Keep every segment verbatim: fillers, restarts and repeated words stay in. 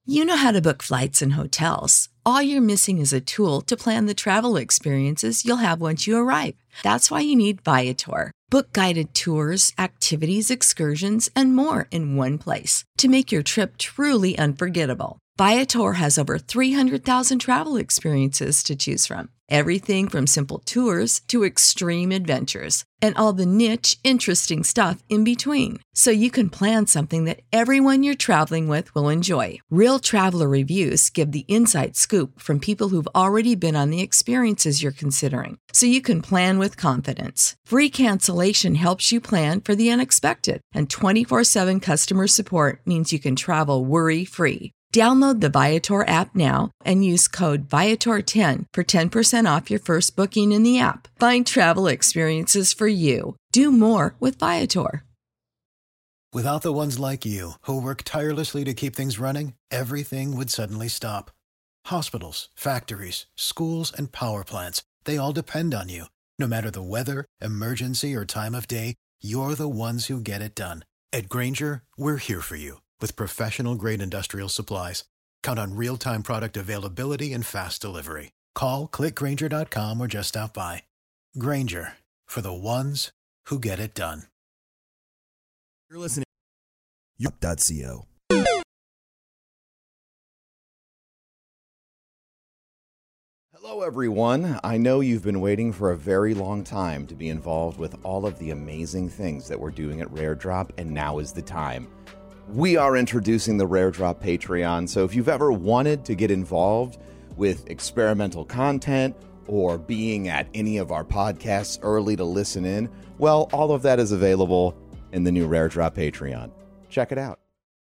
You know how to book flights and hotels. All you're missing is a tool to plan the travel experiences you'll have once you arrive. That's why you need Viator. Book guided tours, activities, excursions, and more in one place to make your trip truly unforgettable. Viator has over three hundred thousand travel experiences to choose from. Everything from simple tours to extreme adventures and all the niche, interesting stuff in between. So you can plan something that everyone you're traveling with will enjoy. Real traveler reviews give the inside scoop from people who've already been on the experiences you're considering. So you can plan with confidence. Free cancellation helps you plan for the unexpected. And twenty-four seven customer support means you can travel worry-free. Download the Viator app now and use code Viator ten for ten percent off your first booking in the app. Find travel experiences for you. Do more with Viator. Without the ones like you, who work tirelessly to keep things running, everything would suddenly stop. Hospitals, factories, schools, and power plants, they all depend on you. No matter the weather, emergency, or time of day, you're the ones who get it done. At Grainger, we're here for you. With professional-grade industrial supplies, count on real-time product availability and fast delivery. Call, click Grainger dot com, or just stop by. Grainger, for the ones who get it done. You're listening to yup dot co. Hello, everyone. I know you've been waiting for a very long time to be involved with all of the amazing things that we're doing at Rare Drop, and now is the time. We are introducing the Rare Drop Patreon, so if you've ever wanted to get involved with experimental content or being at any of our podcasts early to listen in, well, all of that is available in the new Rare Drop Patreon. Check it out.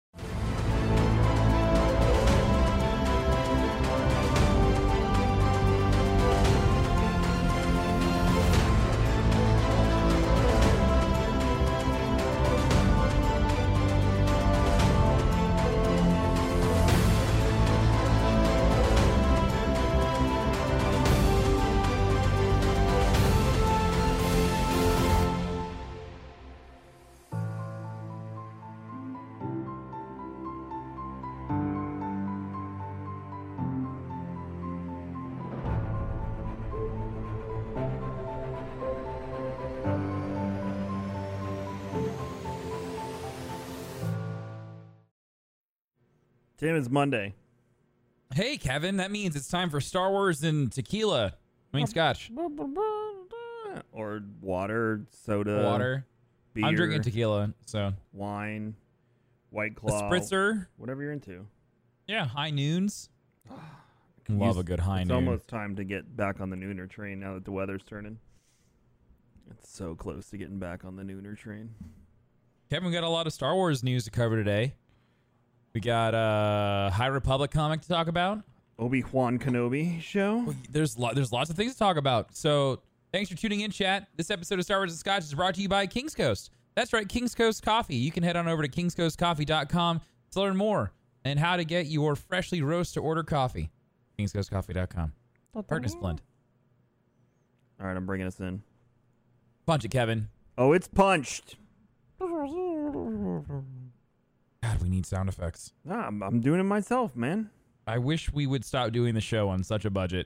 Tim, it's Monday. Hey, Kevin, that means it's time for Star Wars and tequila. I mean, scotch. Or water, soda. Water. Beer. I'm drinking tequila, so. Wine. White A Claw. spritzer. Whatever you're into. Yeah, high noons. Love a good high it's noon. It's almost time to get back on the nooner train now that the weather's turning. It's so close to getting back on the nooner train. Kevin, we got a lot of Star Wars news to cover today. We got a High Republic comic to talk about. Obi-Wan Kenobi show. There's lo- there's lots of things to talk about. So thanks for tuning in, chat. This episode of Star Wars and Scotch is brought to you by King's Coast. That's right, King's Coast Coffee. You can head on over to kings coast coffee dot com to learn more and how to get your freshly roast to order coffee. kings coast coffee dot com. Partners Blend. All right, I'm bringing us in. Punch it, Kevin. Oh, it's punched. God, we need sound effects. Nah, I'm, I'm doing it myself, man. I wish we would stop doing the show on such a budget.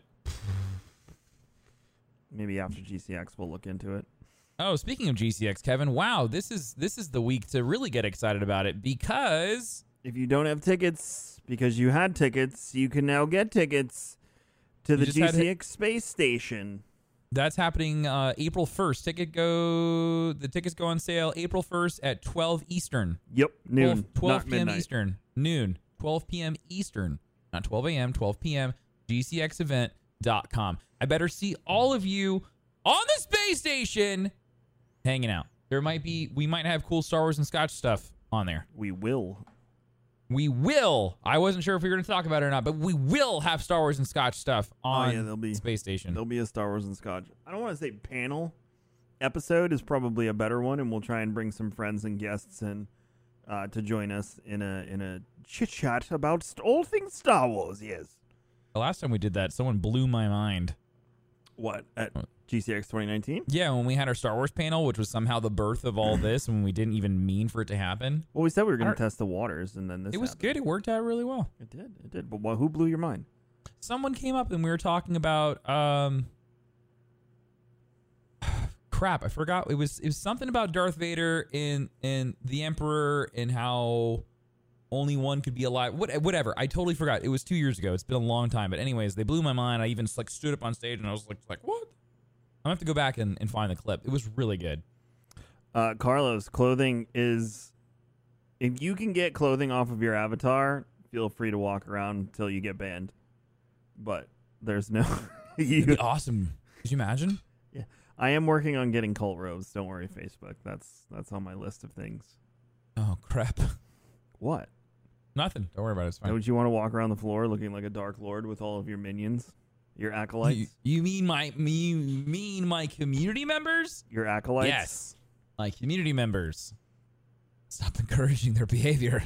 Maybe after G C X we'll look into it. Oh, speaking of G C X, Kevin, wow, this is this is the week to really get excited about it because if you don't have tickets because you had tickets, you can now get tickets to the G C X space station. That's happening uh, April first. Ticket go the tickets go on sale April first at twelve Eastern. Yep, noon. twelve Not p.m. midnight. Eastern. Noon. twelve p.m. Eastern. Not twelve a.m., twelve p.m. G C X event dot com. I better see all of you on the space station hanging out. There might be we might have cool Star Wars and Scotch stuff on there. We will. We will. I wasn't sure if we were going to talk about it or not, but we will have Star Wars and Scotch stuff on oh, yeah, there'll be, Space Station. There'll be a Star Wars and Scotch. I don't want to say panel. Episode is probably a better one, and we'll try and bring some friends and guests in uh, to join us in a in a chit chat about st- all things Star Wars. Yes. The last time we did that, someone blew my mind. What? At G C X twenty nineteen? Yeah, when we had our Star Wars panel, which was somehow the birth of all this, when we didn't even mean for it to happen. Well, we said we were going Our- to test the waters, and then this It was happened. good. It worked out really well. It did. It did. But wh- who blew your mind? Someone came up and we were talking about um crap, I forgot. It was it was something about Darth Vader and and the Emperor and how only one could be alive. What, whatever. I totally forgot. It was two years ago. It's been a long time. But anyways, they blew my mind. I even just, like stood up on stage and I was like, like what? I'm gonna have to go back and, and find the clip. It was really good. Uh, Carlos, clothing is... If you can get clothing off of your avatar, feel free to walk around until you get banned. But there's no... It'd you, be awesome. Could you imagine? yeah, I am working on getting cult robes. Don't worry, Facebook. That's that's on my list of things. Oh crap. What? Nothing. Don't worry about it. It's fine. Don't you want to walk around the floor looking like a Dark Lord with all of your minions? Your acolytes? You, you mean my me mean my community members? Your acolytes? Yes. My community members. Stop encouraging their behavior.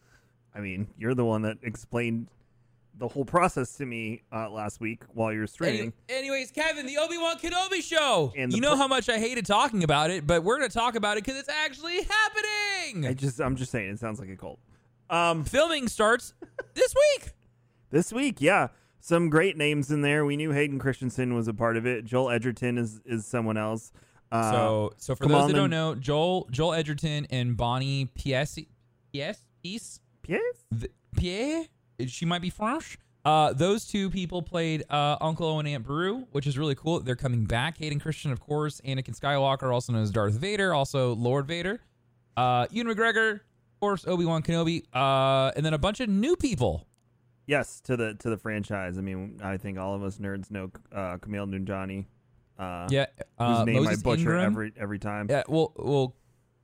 I mean, you're the one that explained the whole process to me uh, last week while you were streaming. Any- anyways, Kevin, the Obi-Wan Kenobi show. And the You know pro- how much I hated talking about it, but we're going to talk about it because it's actually happening. I just, I'm just saying, it sounds like a cult. Um, Filming starts this week. this week, yeah, some great names in there. We knew Hayden Christensen was a part of it. Joel Edgerton is is someone else. Uh, so, so for come those on that don't then. know, Joel Joel Edgerton and Bonnie Piesse, Piesse, Piesse, Yes? the, Pierre, she might be French. Uh, those two people played uh, Uncle Owen and Aunt Beru, which is really cool. They're coming back. Hayden Christensen, of course. Anakin Skywalker, also known as Darth Vader, also Lord Vader. Uh, Ewan McGregor, of course, Obi-Wan Kenobi, uh, and then a bunch of new people. Yes, to the to the franchise. I mean, I think all of us nerds know uh, Kumail Nanjiani. Uh, Yeah, uh, whose name Moses I butcher Ingram. every every time. Yeah, well, well,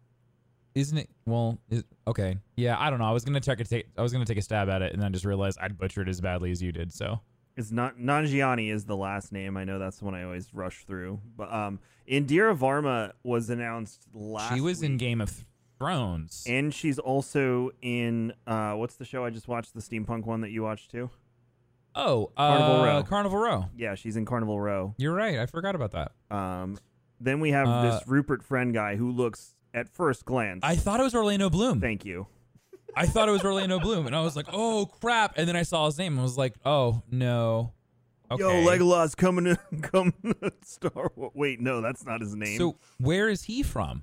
isn't it? Well, is, okay. Yeah, I don't know. I was gonna take a take. I was gonna take a stab at it, and then just realized I'd butcher it as badly as you did. So It's not Nanjiani is the last name. I know that's the one I always rush through. But um, Indira Varma was announced last. she was in week. Game of Thrones. And she's also in uh, what's the show I just watched? The steampunk one that you watched too? oh, Carnival uh, Row. Carnival Row. Yeah, she's in Carnival Row. You're right. I forgot about that. Um, then we have Uh, this Rupert Friend guy who looks at first glance. I thought it was Orlando Bloom. Thank you. I thought it was Orlando Bloom, and I was like, "Oh crap!" And then I saw his name, and I was like, "Oh no." Okay. Yo, Legolas coming to come to Star Wars. Wait, no, that's not his name. So where is he from?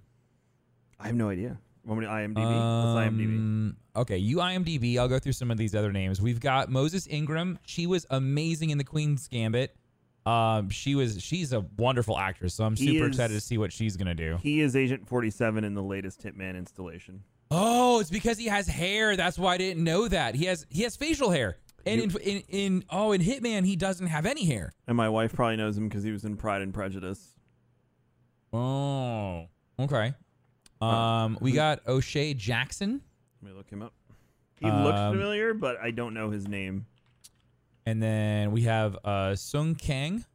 I have no idea. Want me to IMDb? Let's IMDb. Um, okay, you IMDb. I'll go through some of these other names. We've got Moses Ingram. She was amazing in The Queen's Gambit. Um, she was. She's a wonderful actress, so I'm He super is- excited to see what she's gonna do. He is Agent forty-seven in the latest Hitman installation. Oh, it's because he has hair. That's why I didn't know that. He has he has facial hair. And in, in in oh in Hitman he doesn't have any hair. And my wife probably knows him because he was in Pride and Prejudice. Oh, okay. Uh, Um, we got O'Shea Jackson, Let me look him up. He looks Um, familiar, but I don't know his name. and then we have uh Sung Kang.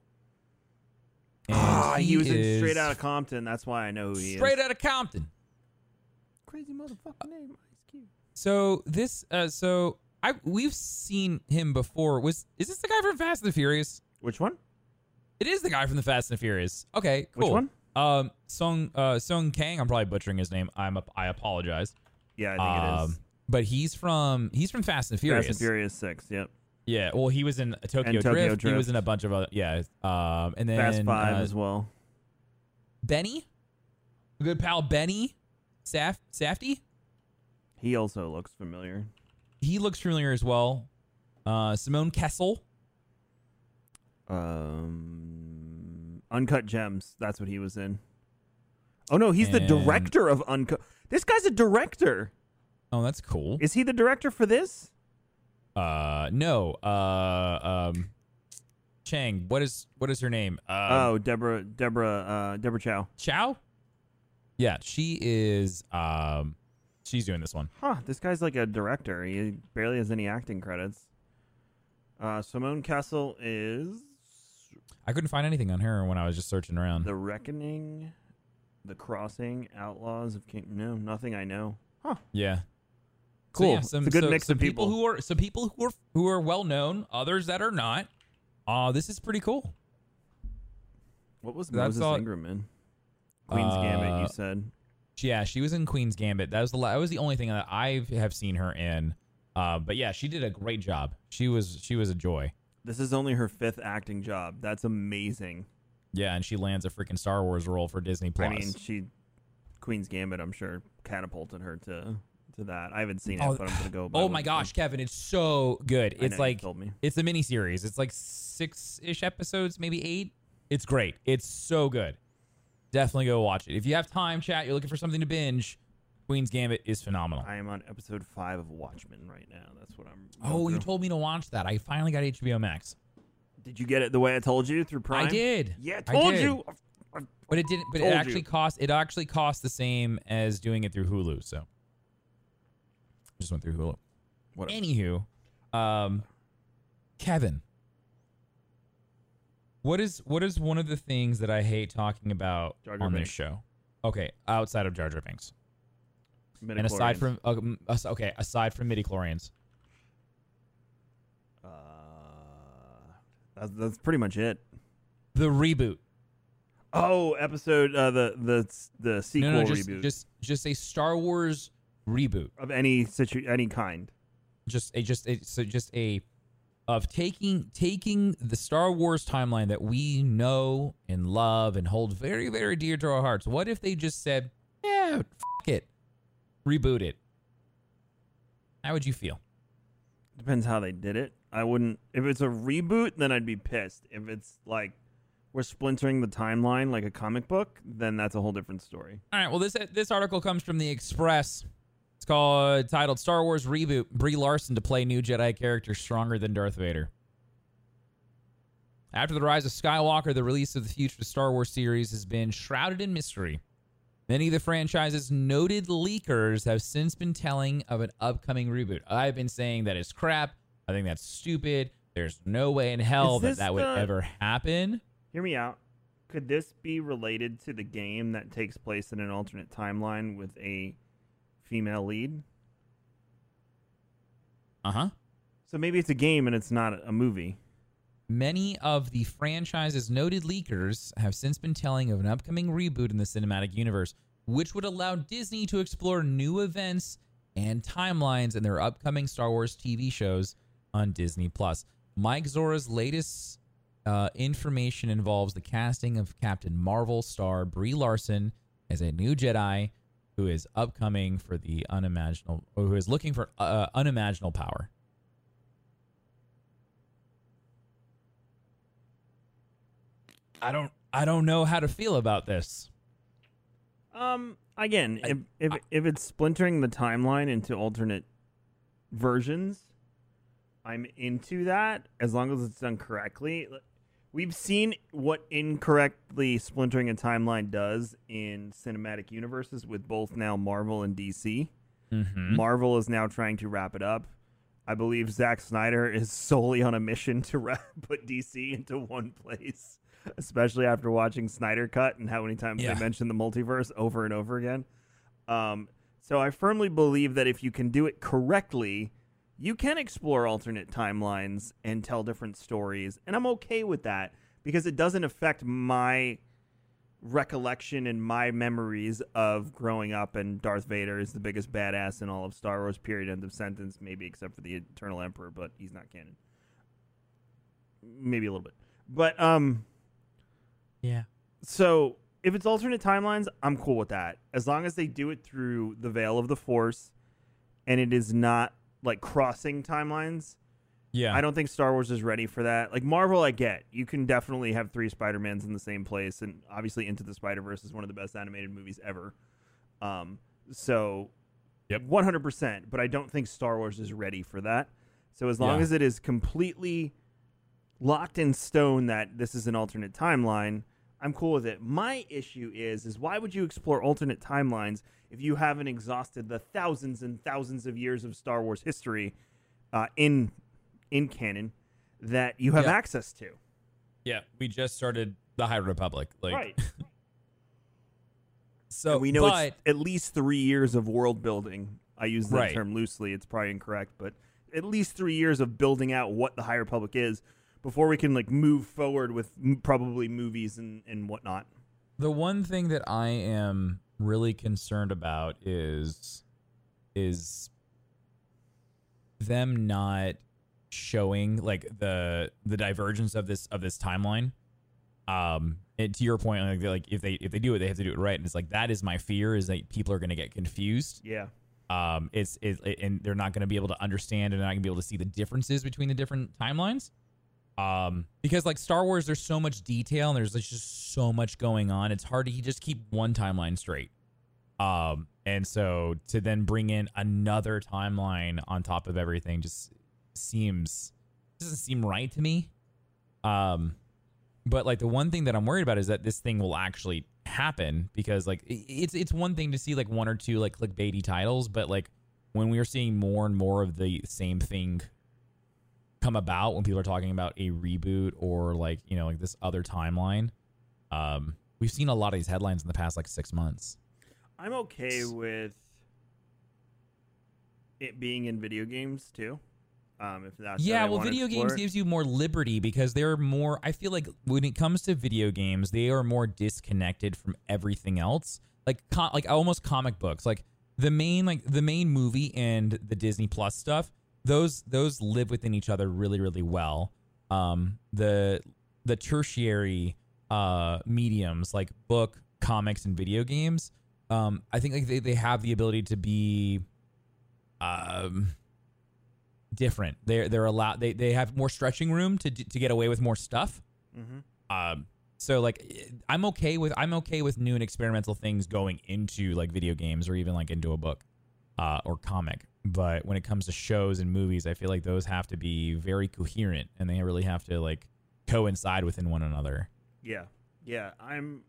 And Ah, he, was in is Straight Outta Compton. That's why I know who he Straight is. Outta Compton. Crazy motherfucking name, Ice Cube. So this, uh, so I we've seen him before. Was is this the guy from Fast and the Furious? Which one? It is the guy from the Fast and the Furious. Okay, Which cool. one? Um, Sung uh Sung Kang. I'm probably butchering his name. I'm a, I apologize. Yeah, I think it Um, is. But he's from he's from Fast and the Furious. Fast and Furious Six. Yep. Yeah. Well, he was in Tokyo, And Tokyo Drift. He was Drift. in a bunch of other. Yeah. Um, and then Fast Five uh, as well. Benny, a good pal Benny, Saf Safety. He also looks familiar. He looks familiar as well. Uh, Simone Kessel. Um, Uncut Gems. That's what he was in. Oh no, he's the And- director of Uncut. This guy's a director. Oh, that's cool. Is he the director for this? Uh, no. Uh, um, Chang. What is what is her name? Uh, oh, Deborah, Deborah, uh, Deborah Chow. Chow. Yeah, she is. Um, she's doing this one. Huh, this guy's like a director. He barely has any acting credits. Uh, Simone Kessel is I couldn't find anything on her when I was just searching around. The Reckoning, The Crossing, Outlaws of King. No, nothing I know. Huh. Yeah. Cool. So, yeah, It's some, a good so- mix some of people. who are some people who are who are well known, others that are not. Uh, this is pretty cool. What was That's Moses all- Ingram in? Queen's Uh, Gambit, you said. Yeah, she was in Queen's Gambit. That was the la- that was the only thing that I have seen her in. Uh, but yeah, she did a great job. She was she was a joy. This is only her fifth acting job. That's amazing. Yeah, and she lands a freaking Star Wars role for Disney Plus. I mean, she Queen's Gambit, I'm sure, catapulted her to to that. I haven't seen it, Oh, but I'm gonna go. By oh what my you gosh, think. Kevin, it's so good. I It's know, you like told me. it's a mini series. It's like six-ish episodes, maybe eight. It's great. It's so good. Definitely go watch it. If you have time, chat, you're looking for something to binge, Queen's Gambit is phenomenal. I am on episode five of Watchmen right now. That's what I'm. Oh, going you through. told me to watch that. I finally got H B O Max. Did you get it the way I told you through Prime? I did. Yeah, I told did. you. I- I- But it didn't. But it Told actually you. cost. It actually cost the same as doing it through Hulu. So just went through Hulu. Whatever. Anywho, um, Kevin, what is what is one of the things that I hate talking about Jar Jar on this Binks. show? Okay, outside of Jar Jar Binks, and Midichlorians. aside from uh, mm, as- okay, aside from midichlorians, Uh, that's, that's pretty much it. the reboot. Oh, episode uh, the the the sequel no, no, just reboot just just a Star Wars reboot. of any situ any kind. Just a just a so just a of taking taking the Star Wars timeline that we know and love and hold very very dear to our hearts. What if they just said, "Yeah, f- it, reboot it"? How would you feel? Depends how they did it. I wouldn't. If it's a reboot, then I'd be pissed. If it's like we're splintering the timeline like a comic book, then that's a whole different story. All right. Well, this this article comes from the Express. It's called titled "Star Wars Reboot: Brie Larson to play new Jedi character stronger than Darth Vader." After the rise of Skywalker, the release of the future Star Wars series has been shrouded in mystery. Many of the franchise's noted leakers have since been telling of an upcoming reboot. I've been saying that it's crap. I think that's stupid. There's no way in hell Is that this that would the- ever happen. Hear me out. Could this be related to the game that takes place in an alternate timeline with a female lead? Uh-huh. So maybe it's a game and it's not a movie. Many of the franchise's noted leakers have since been telling of an upcoming reboot in the cinematic universe, which would allow Disney to explore new events and timelines in their upcoming Star Wars T V shows on Disney Plus. Mike Zora's latest uh, information involves the casting of Captain Marvel star Brie Larson as a new Jedi who is upcoming for the unimaginable, or who is looking for uh, unimaginable power. I don't I don't know how to feel about this. Um, again, I- if if I- if it's splintering the timeline into alternate versions, I'm into that as long as it's done correctly. We've seen what incorrectly splintering a timeline does in cinematic universes with both now Marvel and D C. Mm-hmm. Marvel is now trying to wrap it up. I believe Zack Snyder is solely on a mission to wrap, put D C into one place, especially after watching Snyder Cut and how many times Yeah. they mention the multiverse over and over again. Um, so I firmly believe that if you can do it correctly, you can explore alternate timelines and tell different stories. And I'm okay with that because it doesn't affect my recollection and my memories of growing up and Darth Vader is the biggest badass in all of Star Wars, period, end of sentence, maybe except for the Eternal Emperor, but he's not canon. Maybe a little bit. But, um, Yeah. so if it's alternate timelines, I'm cool with that. As long as they do it through the veil of the Force and it is not like crossing timelines. Yeah. I don't think Star Wars is ready for that. Like Marvel, I get. You can definitely have three Spider-Mans in the same place, and obviously Into the Spider-Verse is one of the best animated movies ever. Um, so, Yep. one hundred percent. But I don't think Star Wars is ready for that. So as long Yeah. as it is completely locked in stone that this is an alternate timeline, I'm cool with it. My issue is, is why would you explore alternate timelines if you haven't exhausted the thousands and thousands of years of Star Wars history uh, in in canon that you have Yeah. access to? Yeah. We just started the High Republic. Like, Right. So And we know but, it's at least three years of world building. I use that Right. term loosely. It's probably incorrect, but at least three years of building out what the High Republic is before we can like move forward with m- probably movies and, and whatnot. The one thing that I am really concerned about is is them not showing like the the divergence of this of this timeline. Um, and to your point, like, like if they if they do it, they have to do it right. And it's like that is my fear is that people are going to get confused. Yeah. Um, it's it, it and they're not going to be able to understand and they're not going to be able to see the differences between the different timelines. Um, because like Star Wars, there's so much detail and there's like, just so much going on. It's hard to just keep one timeline straight. Um, and so to then bring in another timeline on top of everything just seems doesn't seem right to me. Um, but like the one thing that I'm worried about is that this thing will actually happen because like it, it's it's one thing to see like one or two like clickbaity titles, but like when we are seeing more and more of the same thing come about when people are talking about a reboot or like, you know, like this other timeline. Um, we've seen a lot of these headlines in the past like six months. I'm okay with it being in video games too. Um, if that's yeah, how they well, wanna video explore games it. gives you more liberty because they're more. I feel like when it comes to video games, they are more disconnected from everything else. Like, com- like almost comic books. Like the main, like the main movie and the Disney Plus stuff. Those those live within each other really really well. Um, the the tertiary uh, mediums like book, comics, and video games. Um, I think like they, they have the ability to be um, different. They're they're allowed. They they have more stretching room to to get away with more stuff. Mm-hmm. Um, so like I'm okay with I'm okay with new and experimental things going into like video games or even like into a book uh, or comic. But when it comes to shows and movies, I feel like those have to be very coherent and they really have to like coincide within one another. Yeah, yeah. I'm.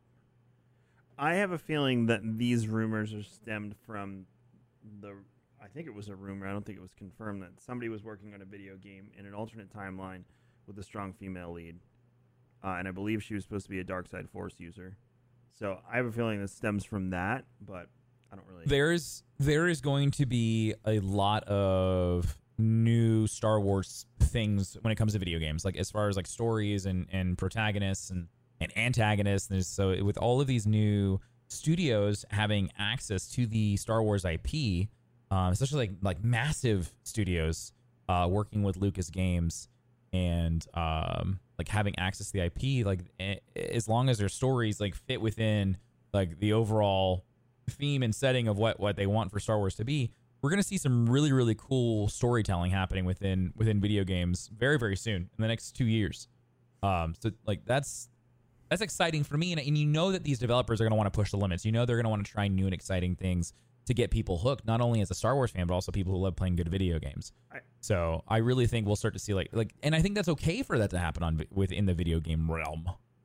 I have a feeling that these rumors are stemmed from the. I think it was a rumor. I don't think it was confirmed that somebody was working on a video game in an alternate timeline with a strong female lead, uh, and I believe she was supposed to be a dark side Force user. So I have a feeling this stems from that, but I don't really. There's there is going to be a lot of new Star Wars things when it comes to video games, like as far as like stories and, and protagonists and, and antagonists. And so with all of these new studios having access to the Star Wars I P, um, especially like like massive studios uh, working with Lucas Games and um, like having access to the I P, like a- as long as their stories like fit within like the overall theme and setting of what, what they want for Star Wars to be, we're going to see some really, really cool storytelling happening within within video games very, very soon in the next two years. Um, so like that's that's exciting for me, and, and you know that these developers are going to want to push the limits. You know they're going to want to try new and exciting things to get people hooked, not only as a Star Wars fan, but also people who love playing good video games. I, So I really think we'll start to see like like, and I think that's okay for that to happen on within the video game realm.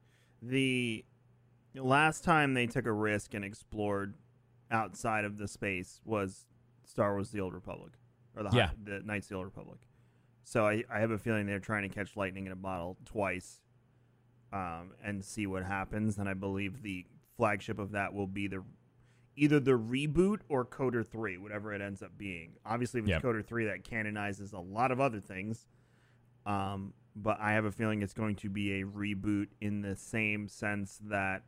the last time they took a risk and explored outside of the space was Star Wars: The Old Republic, or the Yeah. the Knights of the Old Republic. So I, I have a feeling they're trying to catch lightning in a bottle twice, um, and see what happens. And I believe the flagship of that will be the either the reboot or Coder three, whatever it ends up being. Obviously, if it's Yep. Coder three, that canonizes a lot of other things. Um, but I have a feeling it's going to be a reboot in the same sense that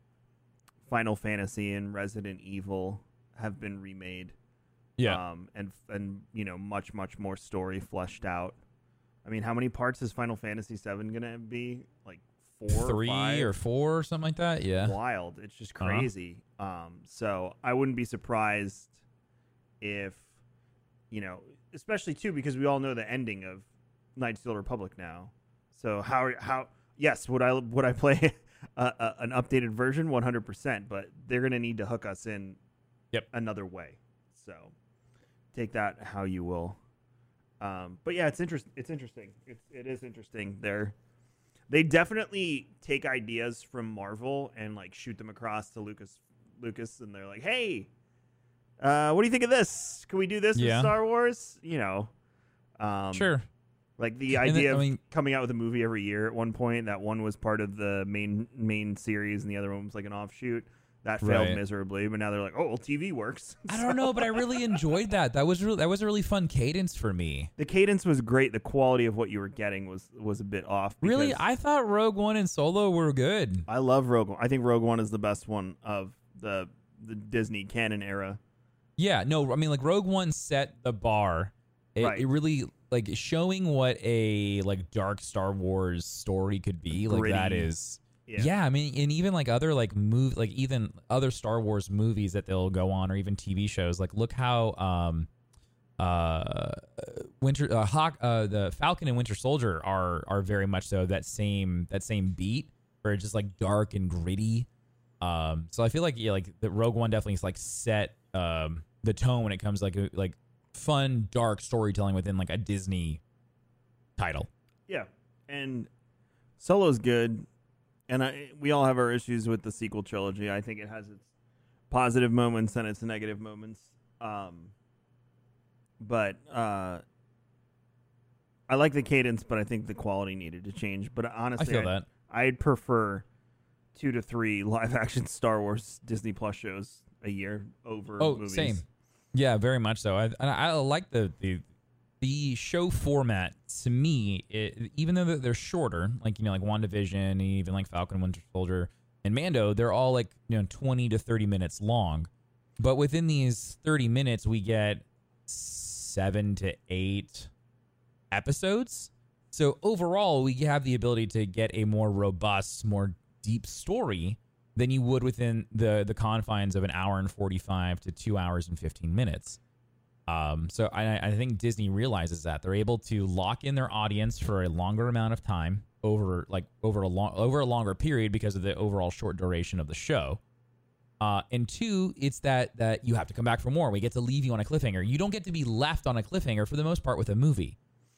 Final Fantasy and Resident Evil have been remade. Um, and and you know, much much more story fleshed out. I mean, how many parts is Final Fantasy seven gonna be? Like four, Three five? or four or something like that. Yeah. Wild. It's just Uh-huh. crazy. Um, so I wouldn't be surprised if, you know, especially too because we all know the ending of Knights of the Old Republic now. So how how yes, would I would I play a, a, an updated version? one hundred percent. But they're gonna need to hook us in. Yep. Another way. So take that how you will. Um, but yeah, it's interesting. It's interesting. It's it is interesting. They're they definitely take ideas from Marvel and like shoot them across to Lucas. Lucas, and they're like, "Hey, uh, what do you think of this? Can we do this Yeah. with Star Wars?" You know, um, Sure. Like the And then- idea I of mean- coming out with a movie every year. At one point, that one was part of the main main series, and the other one was like an offshoot. That failed Right. miserably, but now they're like, oh, well, T V works. I don't know, but I really enjoyed that. That was really that was a really fun cadence for me. The cadence was great. The quality of what you were getting was was a bit off. Really, because I thought Rogue One and Solo were good. I love Rogue One. I think Rogue One is the best one of the the Disney canon era. Yeah, no, I mean like Rogue One set the bar. It, Right. it really like showing what a like dark Star Wars story could be. Like that Gritty. is Yeah. yeah. I mean, and even like other like move like even other Star Wars movies that they'll go on or even T V shows. Like look how um uh Winter uh, Hawk uh the Falcon and Winter Soldier are are very much so that same that same beat where it's just like dark and gritty. Um, so I feel like yeah, like the Rogue One definitely is like set um the tone when it comes to, like a, like fun dark storytelling within like a Disney title. Yeah, and Solo's good, and I, we all have our issues with the sequel trilogy. I think it has its positive moments and its negative moments. Um, but uh, I like the cadence, but I think the quality needed to change. But honestly, I feel that. I'd prefer two to three live action Star Wars Disney Plus shows a year over Oh, movies. same. Yeah, very much so. I I, I like the, the the show format. To me, it, even though they're shorter, like you know, like WandaVision, even like Falcon, Winter Soldier, and Mando, they're all like you know twenty to thirty minutes long. But within these thirty minutes, we get seven to eight episodes. So overall, we have the ability to get a more robust, more deep story than you would within the the confines of an hour and forty-five to two hours and fifteen minutes. Um, so I, I think Disney realizes that they're able to lock in their audience for a longer amount of time over like over a long over a longer period because of the overall short duration of the show. Uh, and two, it's that that you have to come back for more. We get to leave you on a cliffhanger. You don't get to be left on a cliffhanger for the most part with a movie.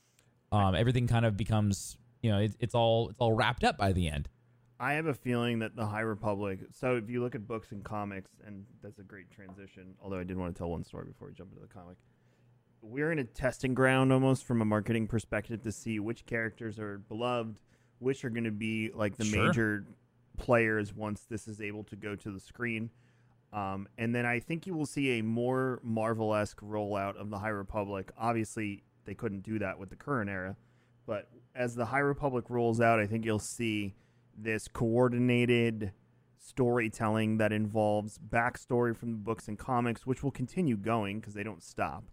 Um, everything kind of becomes, you know, it, it's all it's all wrapped up by the end. I have a feeling that the High Republic. So if you look at books and comics, and that's a great transition. Although I did want to tell one story before we jump into the comic. We're in a testing ground almost from a marketing perspective to see which characters are beloved, which are going to be like the Sure. major players once this is able to go to the screen. Um, and then I think you will see a more Marvel-esque rollout of the High Republic. Obviously, they couldn't do that with the current era. But as the High Republic rolls out, I think you'll see this coordinated storytelling that involves backstory from the books and comics, which will continue going because they don't stop.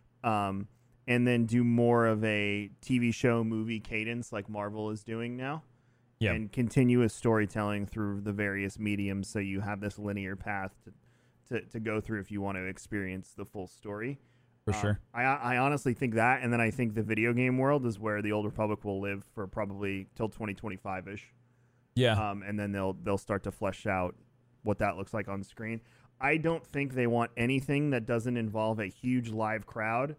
Um, and then do more of a T V show movie cadence like Marvel is doing now. Yeah. And continuous storytelling through the various mediums so you have this linear path to, to, to go through if you want to experience the full story. For Um, sure. I I honestly think that, and then I think the video game world is where the Old Republic will live for probably till twenty twenty-five ish. Yeah. Um, and then they'll they'll start to flesh out what that looks like on screen. I don't think they want anything that doesn't involve a huge live crowd.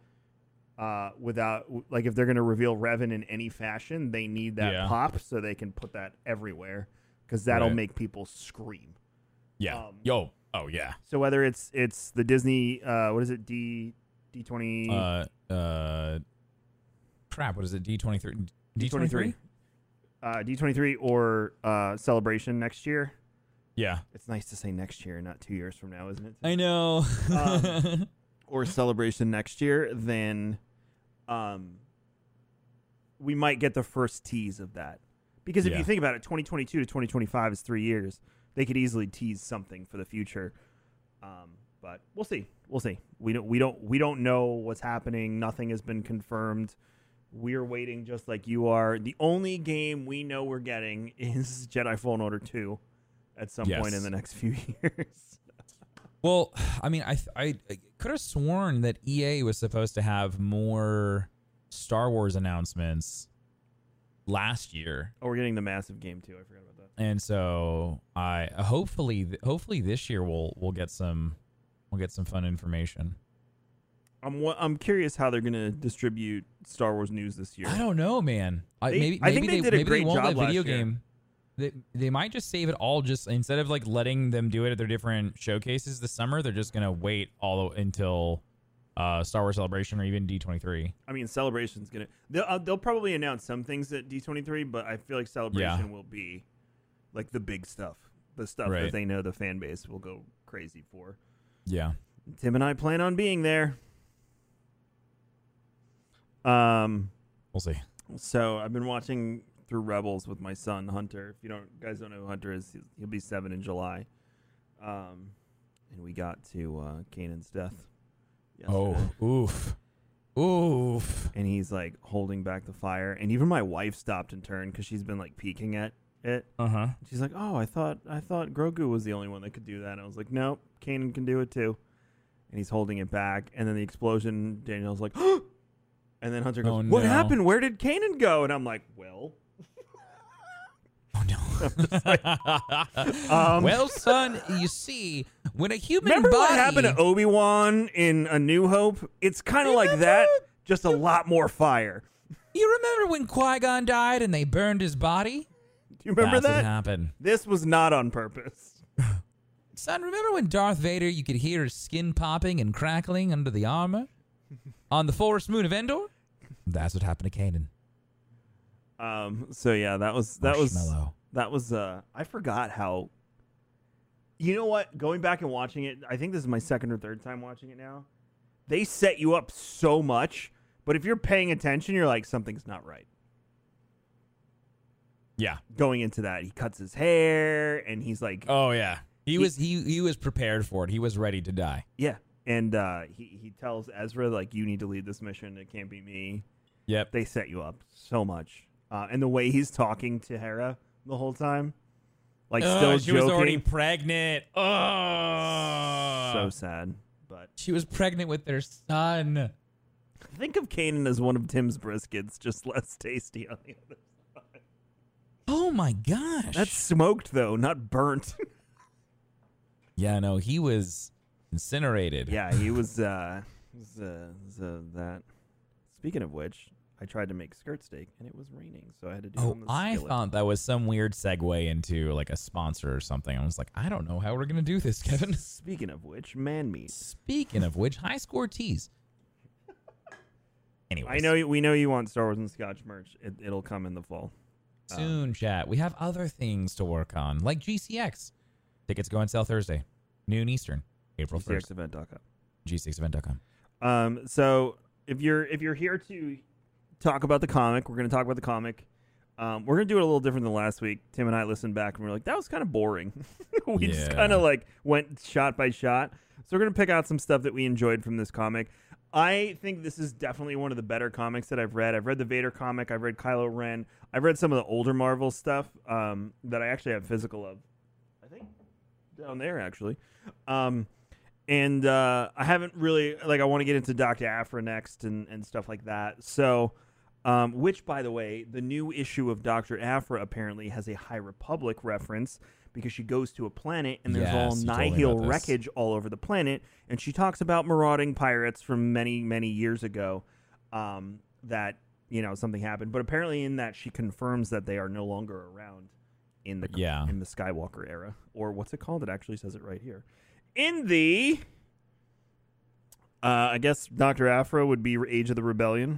Uh, without like if they're going to reveal Revan in any fashion, they need that Yeah. pop so they can put that everywhere because that'll Right. make people scream. yeah. um, Yo. Oh yeah. So whether it's it's the Disney, uh, what is it, D D twenty, Uh. Uh. Crap. What is it? D twenty three. D twenty three, uh, D twenty three, or uh, Celebration next year. Yeah. It's nice to say next year, not two years from now, isn't it? I know. Um, or Celebration next year, then um, we might get the first tease of that. Because if Yeah. you think about it, twenty twenty-two to twenty twenty-five is three years. They could easily tease something for the future. Um, but we'll see. We'll see. We don't. We don't. We don't know what's happening. Nothing has been confirmed. We're waiting, just like you are. The only game we know we're getting is Jedi Fallen Order two, at some Yes. point in the next few years. Well, I mean, I I, I could have sworn that E A was supposed to have more Star Wars announcements last year, Oh, we're getting the massive game too. I forgot about that. and so I hopefully hopefully this year we'll we'll get some we'll get some fun information. I'm wa- I'm curious how they're gonna distribute Star Wars news this year. I don't know, man. I, They- maybe I think maybe they did a maybe great they won't job let video last year. game. They they might just save it all. Just instead of like letting them do it at their different showcases this summer, they're just gonna wait all the, until uh, Star Wars Celebration or even D twenty-three. I mean, Celebration's gonna they'll uh, they'll probably announce some things at D twenty-three, but I feel like Celebration Yeah. will be like the big stuff. the stuff Right. that they know the fan base will go crazy for. Yeah. Tim and I plan on being there. Um, We'll see. so I've been watching through Rebels with my son Hunter. If you don't guys don't know who Hunter is, he'll- he'll be seven in July. Um, and we got to uh, Kanan's death. yesterday. Oh, oof. Oof. And he's like holding back the fire, and even my wife stopped and turned because she's been like peeking at it. Uh huh. She's like, "Oh, I thought I thought Grogu was the only one that could do that." And I was like, "Nope, Kanan can do it too." And he's holding it back, and then the explosion. Daniel's like, "Oh!" And then Hunter goes, Oh, "What no. happened? Where did Kanan go?" And I'm like, "Well." Oh no. Um, well, son, you see, when a human Remember body what happened to Obi-Wan in A New Hope? It's kind of like that, just a lot more fire. You remember when Qui-Gon died and they burned his body? Do you remember That's what that? happened. This was not on purpose. Son, remember when Darth Vader, you could hear his skin popping and crackling under the armor on the forest moon of Endor? That's what happened to Kanan. Um. So yeah, that was that was Marshmallow. that was. Uh, I forgot how. You know what? Going back and watching it, I think this is my second or third time watching it now. They set you up so much, but if you're paying attention, you're like, something's not right. Yeah. Going into that, he cuts his hair, and he's like, Oh yeah. He was he he was prepared for it. He was ready to die. yeah. And uh, he he tells Ezra like, you need to lead this mission. It can't be me. Yep. They set you up so much, uh, and the way he's talking to Hera the whole time, like Oh, still she joking. was already pregnant. Oh. So sad. But She was pregnant with their son. think of Kanan as one of Tim's briskets, just less tasty on the other side. Oh my gosh. That's smoked though, not burnt. Yeah, no, he was incinerated. Yeah, he was. Uh, was, uh, was uh, that. Speaking of which, I tried to make skirt steak and it was raining, so I had to do. it Oh, on the I skillet. thought that was some weird segue into like a sponsor or something. I was like, I don't know how we're gonna do this, Kevin. Speaking of which, man meat. Speaking of which, high score teas. Anyways, I know we know you want Star Wars and Scotch merch. It, it'll come in the fall. soon, chat. We have other things to work on, like G C X. Tickets go on sale Thursday, noon Eastern, April G C X first. event dot com. G six event dot com. Um, so if you're if you're here to talk about the comic, we're going to talk about the comic. Um, we're going to do it a little different than last week. Tim and I listened back and we are like, that was kind of boring. we just Yeah. kind of like went shot by shot. So we're going to pick out some stuff that we enjoyed from this comic. I think this is definitely one of the better comics that I've read. I've read the Vader comic. I've read Kylo Ren. I've read some of the older Marvel stuff um, that I actually have physical of. I think down there actually. Um, and uh, I haven't really like I want to get into Doctor Aphra next and, and stuff like that. So, um, which by the way, the new issue of Doctor Aphra apparently has a High Republic reference because she goes to a planet and there's Yes, all you told me nihil about this. wreckage all over the planet, and she talks about marauding pirates from many many years ago. Um, that you know something happened, but apparently in that she confirms that they are no longer around in the Yeah. in the Skywalker era, or what's it called? It actually says it right here. In the, uh, I guess Doctor Aphra would be Age of the Rebellion.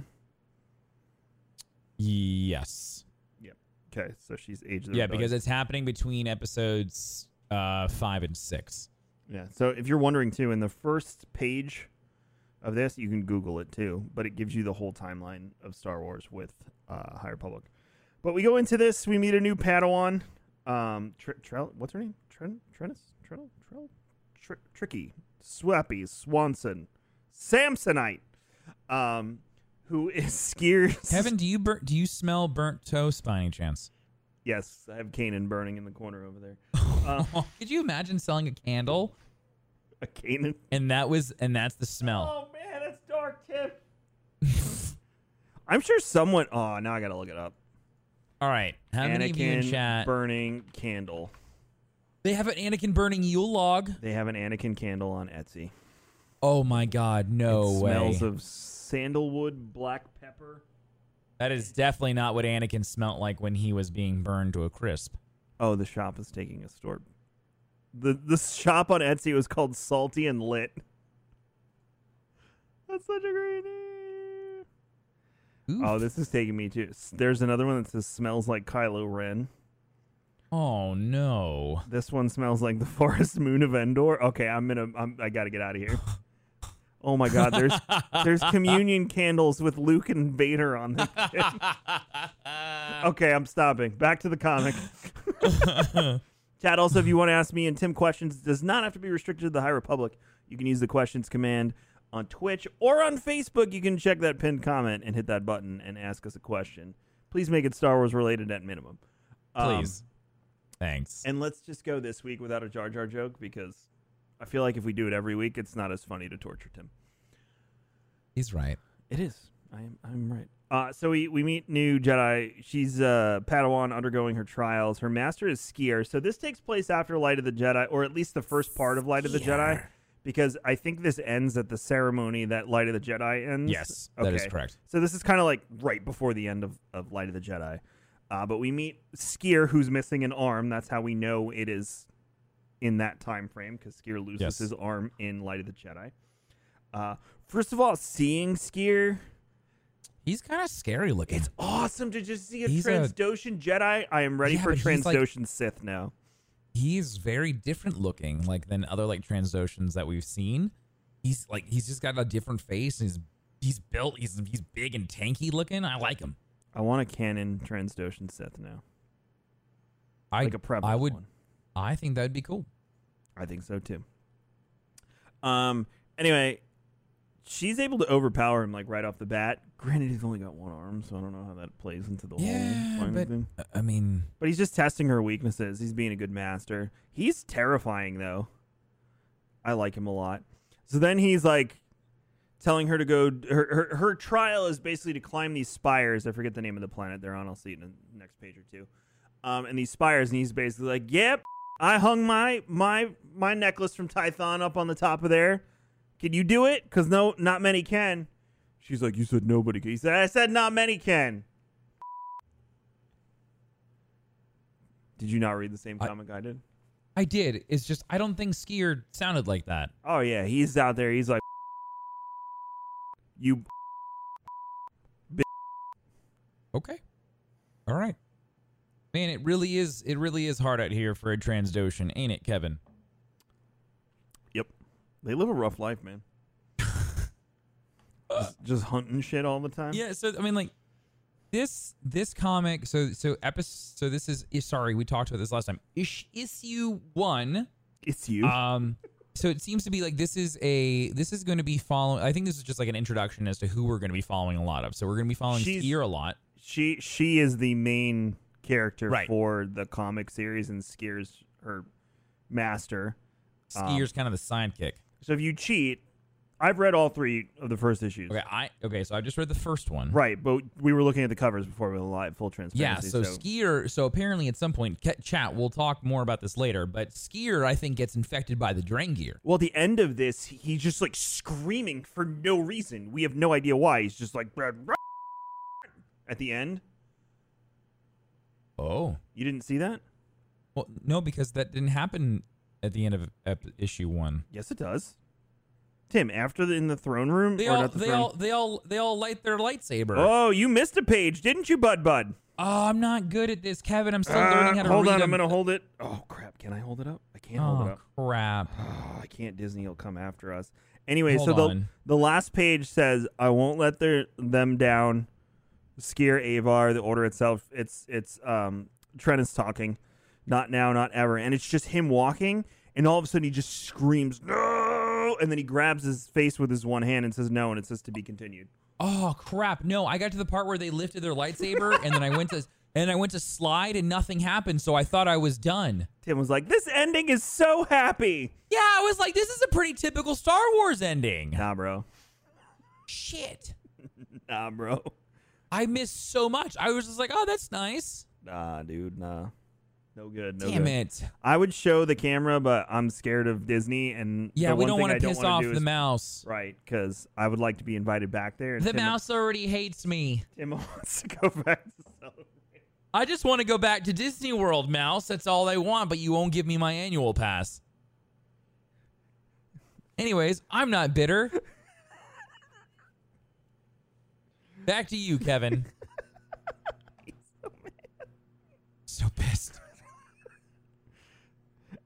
Yes. Okay, so she's Age of the Yeah, Rebellion. because it's happening between episodes uh, five and six. Yeah, so if you're wondering too, in the first page of this, you can Google it too, but it gives you the whole timeline of Star Wars with uh, High Republic. But we go into this, we meet a new Padawan. Um, Tr- Trell, what's her name? Tren, Trennis, Trell, Trell, Tr- Tricky, Swappy, Swanson, Samsonite, um, who is scared. Kevin, do you bur- do you smell burnt toast by any chance? Yes, I have Kanan burning in the corner over there. Uh, Could you imagine selling a candle a Kanan. and that was and that's the smell? Oh man, that's dark, Tim. I'm sure someone. Oh, now I gotta look it up. All right, how many of you in Anakin chat? burning candle. They have an Anakin burning Yule log. They have an Anakin candle on Etsy. Oh my God, no it way! Smells of sandalwood, black pepper. That is definitely not what Anakin smelt like when he was being burned to a crisp. Oh, the shop is taking a store. The the shop on Etsy was called Salty and Lit. That's such a great name. Oof. Oh, this is taking me to. There's another one that says smells like Kylo Ren. Oh no. This one smells like the forest moon of Endor. Okay, I'm gonna. I'm, I gotta get out of here. Oh my God, there's there's communion candles with Luke and Vader on them. Okay, I'm stopping. Back to the comic. Chat, also, if you want to ask me and Tim questions, it does not have to be restricted to the High Republic. You can use the questions command on Twitch or on Facebook. You can check that pinned comment and hit that button and ask us a question. Please make it Star Wars related at minimum. Please. Um, Thanks. and let's just go this week without a Jar Jar joke, because I feel like if we do it every week, it's not as funny to torture Tim. He's right. It is. I'm I'm right. Uh, so we, we meet new Jedi. She's uh, Padawan undergoing her trials. Her master is Skier. So this takes place after Light of the Jedi, or at least the first part of Light of the Jedi, because I think this ends at the ceremony that Light of the Jedi ends. Yes, that is correct. So this is kind of like right before the end of, of Light of the Jedi. Uh, but we meet Skier, who's missing an arm. That's how we know it is in that time frame, because Skier loses Yes. his arm in Light of the Jedi. Uh, first of all, seeing Skier... He's kind of scary looking. It's awesome to just see a He's a- Transdoshan Jedi. I am ready Yeah, for but he's like- Transdoshan Sith now. He's very different looking, like than other like Transdoshans that we've seen. He's like he's just got a different face. And he's he's built. He's he's big and tanky looking. I like him. I want a canon Transdoshan Sith now. I Like a prevalent I would. one. I think that'd be cool. I think so too. Um. Anyway, she's able to overpower him like right off the bat. Granted, he's only got one arm, so I don't know how that plays into the Yeah, whole final but thing. I mean, But he's just testing her weaknesses. He's being a good master. He's terrifying, though. I like him a lot. So then he's like telling her to go. Her, her, her trial is basically to climb these spires. I forget the name of the planet they're on. I'll see it in the next page or two. Um, and these spires, and he's basically like, "Yep, I hung my my my necklace from Tython up on the top of there. Can you do it? Because no, not many can." She's like, "You said nobody can." He said, "I said not many can." Did you not read the same I- comic I did? I did. It's just I don't think Skier sounded like that. Oh yeah, he's out there. He's like, "You." Okay. All right. Man, it really is. It really is hard out here for a Transdoshan, ain't it, Kevin? Yep, they live a rough life, man. just, just hunting shit all the time. Yeah. So I mean, like this this comic. So so episode. So this is. is- Sorry, we talked about this last time. Ish, issue one. It's you. Um. So it seems to be like this is a this is going to be following. I think this is just like an introduction as to who we're going to be following a lot of. So we're going to be following She's- Skier a lot. she she is the main character Right. for the comic series, and Skier's her master. Um, Skier's kind of the sidekick. So if you cheat, I've read all three of the first issues. Okay. I okay. So I just read the first one. Right, but we were looking at the covers before we were live, full Yeah, transparency. so, Skier, so apparently at some point, Ke- chat, we'll talk more about this later, but Skier, I think, gets infected by the Drengir. Well, at the end of this, he's just like screaming for no reason. We have no idea why. He's just like, "Rah, rah," at the end. Oh. You didn't see that? Well, no, because that didn't happen at the end of ep- issue one. Yes, it does. Tim, after the, in the throne room, They or all, not the they throne? all, they all, they all light their lightsaber. Oh, you missed a page, didn't you, Bud Bud? Oh, I'm not good at this, Kevin. I'm still Uh, learning how to hold read on, I'm them. gonna hold it. Oh crap! Can I hold it up? I can't hold it Oh up. crap! Oh, I can't. Disney will come after us. Anyway, Hold so the on. the last page says, "I won't let their them down." Skier, Avar, the Order itself. It's it's um Trent is talking. Not now, not ever. And it's just him walking, and all of a sudden he just screams, "No!" And then he grabs his face with his one hand and says, "No," and it says to be continued. Oh crap! No, I got to the part where they lifted their lightsaber, and then I went to and I went to slide, and nothing happened. So I thought I was done. Tim was like, "This ending is so happy." Yeah, I was like, this is a pretty typical Star Wars ending. Nah, bro. Shit. Nah, bro. I missed so much. I was just like, oh, that's nice. Nah, dude, nah. No good. No Damn good. it. I would show the camera, but I'm scared of Disney. And Yeah, the we one don't thing want I to piss wanna off do the is- mouse. Right, because I would like to be invited back there. And The Tim, mouse already hates me. Tim wants to go back to celebrate. I just want to go back to Disney World, mouse. That's all I want, but you won't give me my annual pass. Anyways, I'm not bitter. Back to you, Kevin. He's so mad. So pissed.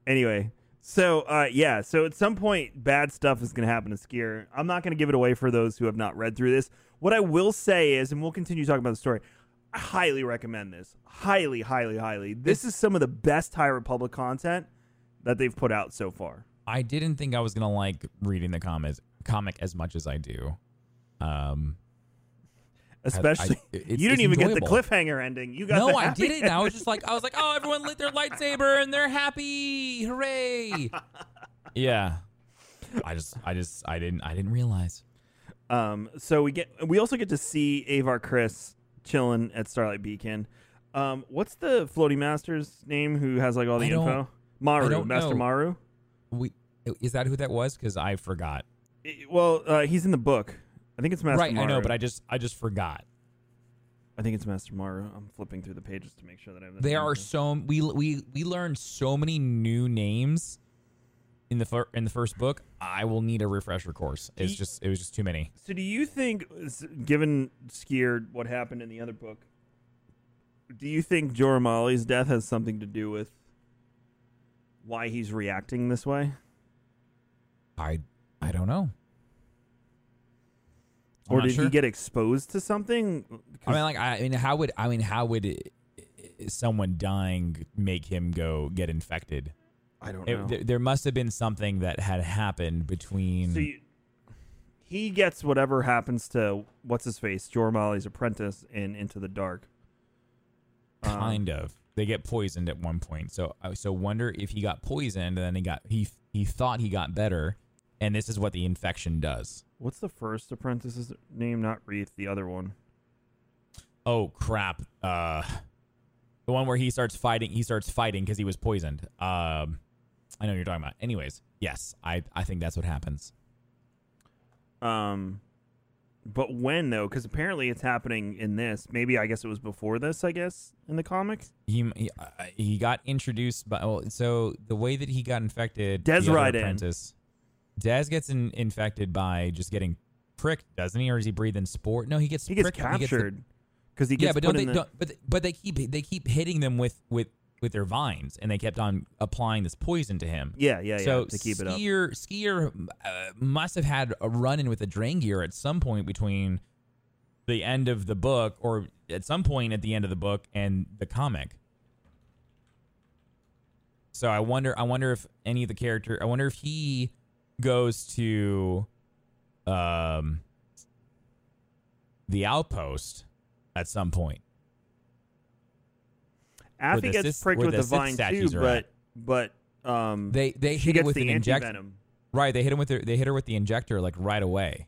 Anyway, so uh, yeah, so at some point, bad stuff is going to happen to Skier. I'm not going to give it away for those who have not read through this. What I will say is, and we'll continue talking about the story, I highly recommend this. Highly, highly, highly. This is some of the best High Republic content that they've put out so far. I didn't think I was gonna like reading the comics, comic as much as I do. Um, Especially, I, I, you didn't even enjoyable. get the cliffhanger ending. You got no, the I happy didn't. I was just like, I was like, oh, everyone lit their lightsaber and they're happy, hooray! Yeah, I just, I just, I didn't, I didn't realize. Um, so we get, we also get to see Avar Kriss chilling at Starlight Beacon. Um, what's the floating master's name who has like all the I don't- info? Maru, I don't Master know. Maru. We is that who that was? Because I forgot. I- Well, uh, he's in the book. I think it's Master right, Maru. I know, but I just, I just forgot. I think it's Master Maru. I'm flipping through the pages to make sure that I have the There name are right. so we we we learned so many new names in the fir- in the first book. I will need a refresher course. Do It's you- just it was just too many. So do you think, s- given Skier what happened in the other book, do you think Jorah Mormor's death has something to do with why he's reacting this way? I I don't know. I'm Or not did sure. he get exposed to something? I mean, like, I, I mean, how would I mean, how would it, someone dying make him go get infected? I don't It- know. there, there must have been something that had happened between. So you, he gets whatever happens to what's his face, Jorah Mormor's apprentice in Into the Dark. Um, kind of. They get poisoned at one point. So, I so wonder if he got poisoned and then he got he he thought he got better, and this is what the infection does. What's the first apprentice's name? Not Wreath, the other one. Oh crap! Uh, the one where he starts fighting. He starts fighting because he was poisoned. Um, I know what you're talking about. Anyways, yes, I I think that's what happens. Um, but when though? Because apparently it's happening in this. Maybe I guess it was before this. I guess in the comics. He he, uh, he got introduced by. Well, so the way that he got infected, Des the other right in. apprentice, Des gets in, infected by just getting pricked, doesn't he? Or is he breathing spore? No, he gets He gets pricked. He gets the- captured because he gets yeah, but put don't they? in the, Don't, but but they keep they keep hitting them with with with their vines, and they kept on applying this poison to him. yeah, yeah, yeah. So to keep it up. Skier Skier uh, must have had a run-in with the Drangir at some point between the end of the book, or at some point at the end of the book and the comic. So I wonder, I wonder if any of the character, I wonder if he goes to, um, the outpost at some point. Affy the gets Sith- pricked where with the the Sith vine too, statues are but at. but um, They they she hit it gets with the an injector. anti-venom. Right, they hit him with their, they hit her with the injector like right away.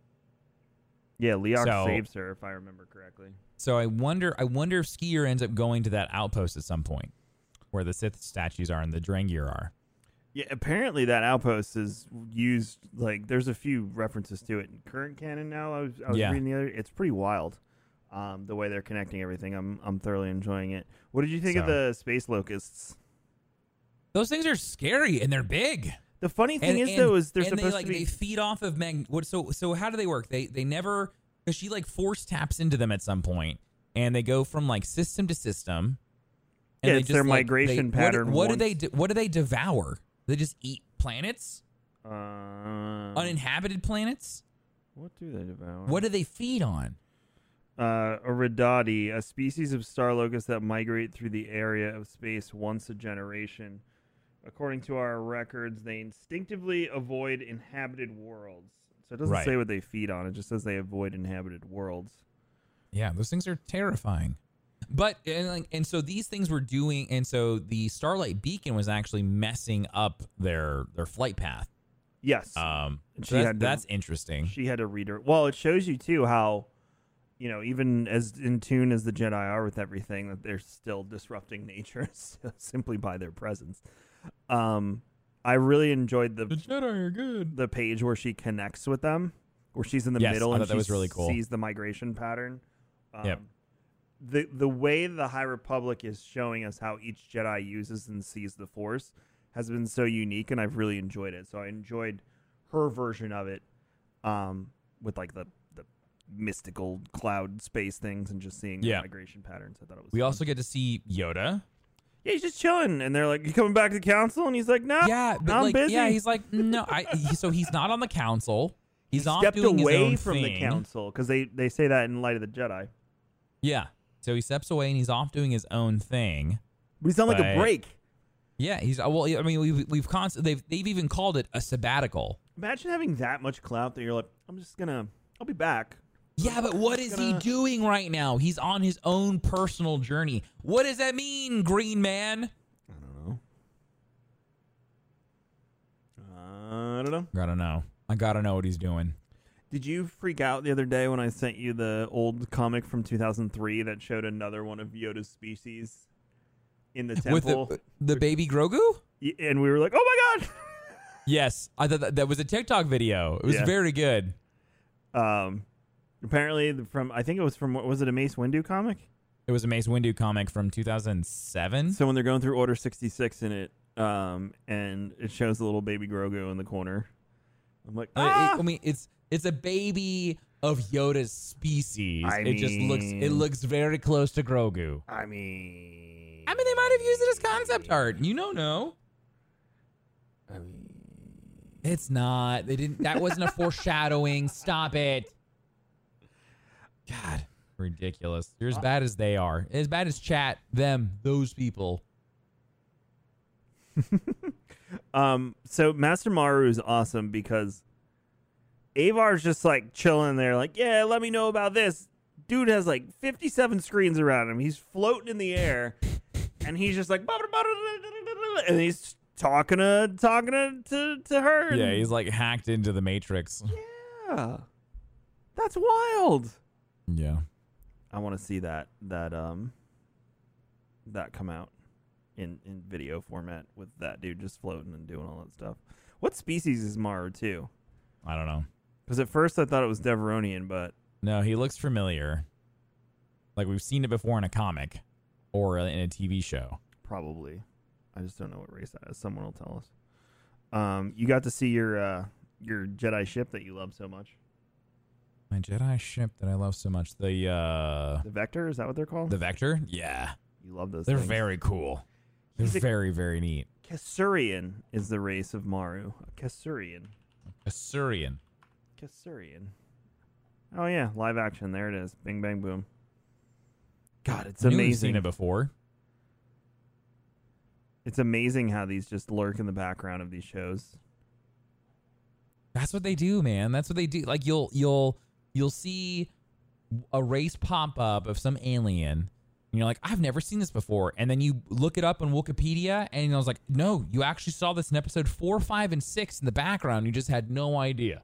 Yeah, Leox So- saves her if I remember correctly. So I wonder, I wonder if Skier ends up going to that outpost at some point, where the Sith statues are and the Drangir are. Yeah, apparently that outpost is used. Like, there's a few references to it in current canon now. I was I was Yeah. reading the other. It's pretty wild, um, the way they're connecting everything. I'm I'm thoroughly enjoying it. What did you think of So- the space locusts? Those things are scary and they're big. The funny thing And, is and- though is they're and supposed they, like, to be. they feed off of mag. What? So so how do they work? They they never, because she like force taps into them at some point, and they go from like system to system. And Yeah, they it's just, their like, migration they, pattern What, what do once- they do, what do they devour? They just eat planets, uh, uninhabited planets. what do they devour? What do they feed on? Uh, Iridati, a species of star locust that migrate through the area of space once a generation. According to our records, they instinctively avoid inhabited worlds. So it doesn't Right. say what they feed on. It just says they avoid inhabited worlds. Yeah, those things are terrifying. But and, like, and so these things were doing, and so the Starlight Beacon was actually messing up their their flight path. Yes. Um, And so she that's, had to- that's interesting. she had to read her. Well, it shows you, too, how, you know, even as in tune as the Jedi are with everything, that they're still disrupting nature simply by their presence. Um, I really enjoyed the Jedi are good. the page where she connects with them, where she's in the Yes, middle I and thought that she was really cool. sees the migration pattern. Um, Yep. The the way the High Republic is showing us how each Jedi uses and sees the Force has been so unique, and I've really enjoyed it. So I enjoyed her version of it, um, with like the the mystical cloud space things and just seeing Yeah. the migration patterns. I thought it was. We fun. also get to see Yoda. Yeah, he's just chilling, and they're like, "You coming back to the council?" And he's like, "No, Yeah, but I'm like, busy." yeah, he's like, no. I he, so he's not on the council. He's he off stepped doing away his own from thing. the council because they they say that in Light of the Jedi. Yeah, so he steps away and he's off doing his own thing. But he's on like a But- break. Yeah, he's uh, well. I mean, we've we've constant. They've they've even called it a sabbatical. Imagine having that much clout that you're like, "I'm just gonna, I'll be back." Yeah, but what is he gonna- doing right now? He's on his own personal journey. What does that mean, Green Man? I don't know. Uh, I don't know. Gotta know. I gotta know what he's doing. Did you freak out the other day when I sent you the old comic from two thousand three that showed another one of Yoda's species in the temple? With the the baby Grogu? Y- and we were like, "Oh my god!" Yes, I thought that, that was a TikTok video. It was Yeah. very good. Um, apparently the- from I think it was from what was it a Mace Windu comic? It was a Mace Windu comic from two thousand seven. So when they're going through Order sixty-six in it, um, and it shows the little baby Grogu in the corner, I'm like, Uh, it- ah! I mean, it's it's a baby of Yoda's species. I it just looks it mean- looks very close to Grogu. I mean, I mean, they might have used it as concept art. You don't know. I mean, It's not. They didn't. That wasn't a foreshadowing. Stop it. God, ridiculous. You're as bad as they are. As bad as chat. Them. Those people. um, so Master Maru is awesome because Avar's just like chilling there, like, yeah, let me know about this. Dude has like fifty-seven screens around him. He's floating in the air, and he's just like, and he's talking to talking to to, to her. and- Yeah, he's like hacked into the Matrix. yeah, that's wild. Yeah. I want to see that that um that come out in in video format with that dude just floating and doing all that stuff. What species is Maru too? I don't know. Because at first I thought it was Deveronian, but No, he looks familiar. Like we've seen it before in a comic or in a T V show. probably. I just don't know what race that is. Someone will tell us. Um, you got to see your uh, your Jedi ship that you love so much. My Jedi ship that I love so much. The uh The Vector, is that what they're called? the Vector? Yeah. you love those. They're things. very cool. They're He's a- very, very neat. Kasurian is the race of Maru. A Kasurian. Assyrian. Kasurian. Oh yeah, live action. There it is. Bing bang boom. God, it's I knew we've amazing. seen it before. It's amazing how these just lurk in the background of these shows. That's what they do, man. That's what they do. Like you'll you'll you'll see a race pop up of some alien, and you're like, I've never seen this before. And then you look it up on Wikipedia, and I was like, no, you actually saw this in episode four, five, and six in the background. You just had no idea.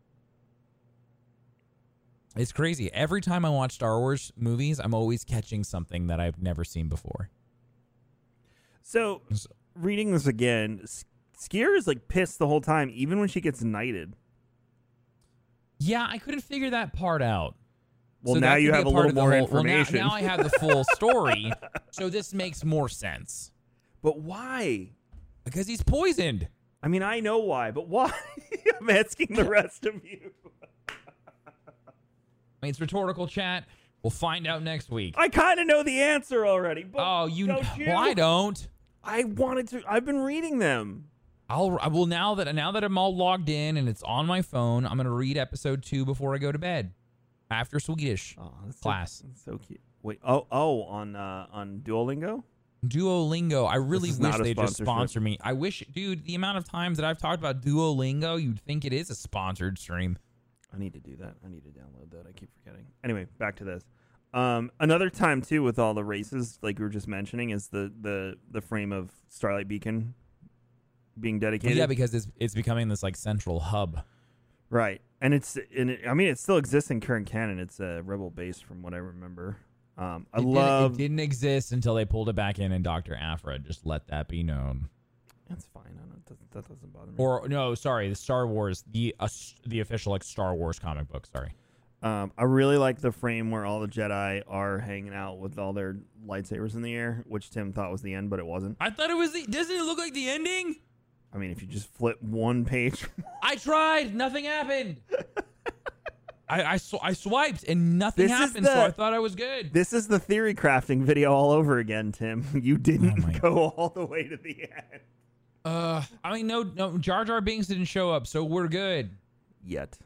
It's crazy. Every time I watch Star Wars movies, I'm always catching something that I've never seen before. So, reading this again, S- Skier is like pissed the whole time, even when she gets knighted. Yeah, I couldn't figure that part out. Well, So now that you could be have a part little of the more whole- information. Well, now, now I have the full story, so this makes more sense. But why? Because he's poisoned. I mean, I know why, but why? I'm asking the rest of you. I mean, it's rhetorical, chat. We'll find out next week. I kind of know the answer already. But Oh, you? don't you? Well, I don't. I wanted to. I've been reading them. I'll. I will now that now that I'm all logged in and it's on my phone. I'm gonna read episode two before I go to bed. After Swedish Oh, that's class. So, that's so cute. Wait. Oh, oh, on uh, on Duolingo. Duolingo. I really is wish not a they just sponsorship. sponsor me. I wish, dude. The amount of times that I've talked about Duolingo, you'd think it is a sponsored stream. I need to do that. I need to download that. I keep forgetting. Anyway, back to this. Um, another time too with all the races, like we were just mentioning, is the the the frame of Starlight Beacon being dedicated. Yeah, because it's it's becoming this like central hub. Right, and it's and it, I mean it still exists in current canon. It's a rebel base from what I remember. Um, I It didn't- love. It didn't exist until they pulled it back in, and Doctor Aphra. Just let that be known. That's fine. I don't, that, that doesn't bother me. Or no, sorry, the Star Wars, the uh, the official like Star Wars comic book. Sorry. Um, I really like the frame where all the Jedi are hanging out with all their lightsabers in the air, which Tim thought was the end, but it wasn't. I thought it was the. Doesn't it look like the ending? I mean, if you just flip one page, I tried. Nothing happened. I I, sw- I swiped and nothing This is happened, the- so I thought I was good. This is the theory crafting video all over again, Tim. You didn't Oh my- go all the way to the end. Uh, I mean, no, no, Jar Jar Binks didn't show up, so we're good. Yet.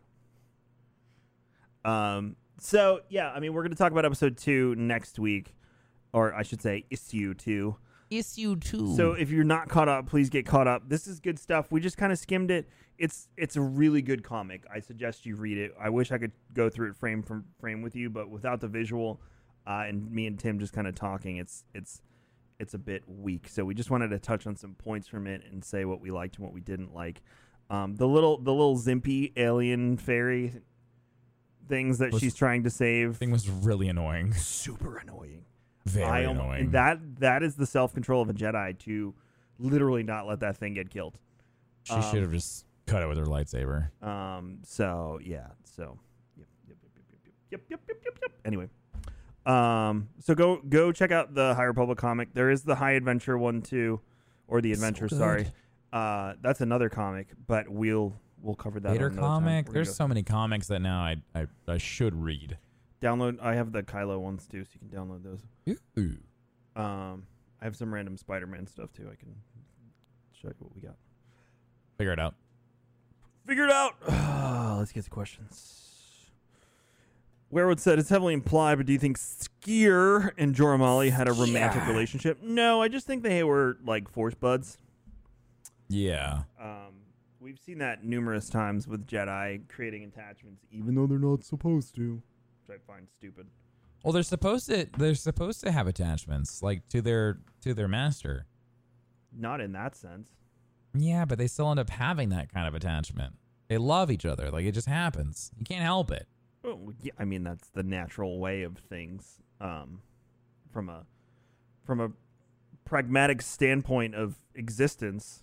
Um. So, yeah, I mean, we're going to talk about episode two next week. Or I should say issue two. Issue two. So if you're not caught up, please get caught up. This is good stuff. We just kind of skimmed it. It's it's a really good comic. I suggest you read it. I wish I could go through it frame from frame with you, but without the visual uh, and me and Tim just kind of talking, it's it's it's a bit weak. So we just wanted to touch on some points from it and say what we liked and what we didn't like. Um, the little the little Zimpy alien fairy things that Was- she's trying to save, thing was really annoying. super annoying. Very I am, annoying. and that that is the self control of a Jedi to literally not let that thing get killed. she um, should have just cut it with her lightsaber. Um. So yeah. So yep. Yep. Yep. Yep. Yep. Yep. Yep. Yep. Yep. Anyway. Um. So go go check out the High Republic comic. There is the High Adventure one too, or the Adventure. good. sorry. Uh. That's another comic, but we'll we'll cover that. Vader on another time. comic. We're There's gonna so many comics that now I, I I should read. go- download. I have the Kylo ones too, so you can download those. Ooh. Um. I have some random Spider-Man stuff too. I can show you what we got. Figure it out. Figure it out. Let's get to questions. Werewood said, it's heavily implied, but do you think Skier and Jorah Mali had a romantic Skier. relationship? No, I just think they were like force buds. Yeah. Um, we've seen that numerous times with Jedi creating attachments, even though they're not supposed to, which I find stupid. Well, they're supposed to. They're supposed to have attachments, like to their to their master. Not in that sense. Yeah, but they still end up having that kind of attachment. They love each other. Like, it just happens. You can't help it. Oh, yeah, I mean, that's the natural way of things. Um, from a from a pragmatic standpoint of existence.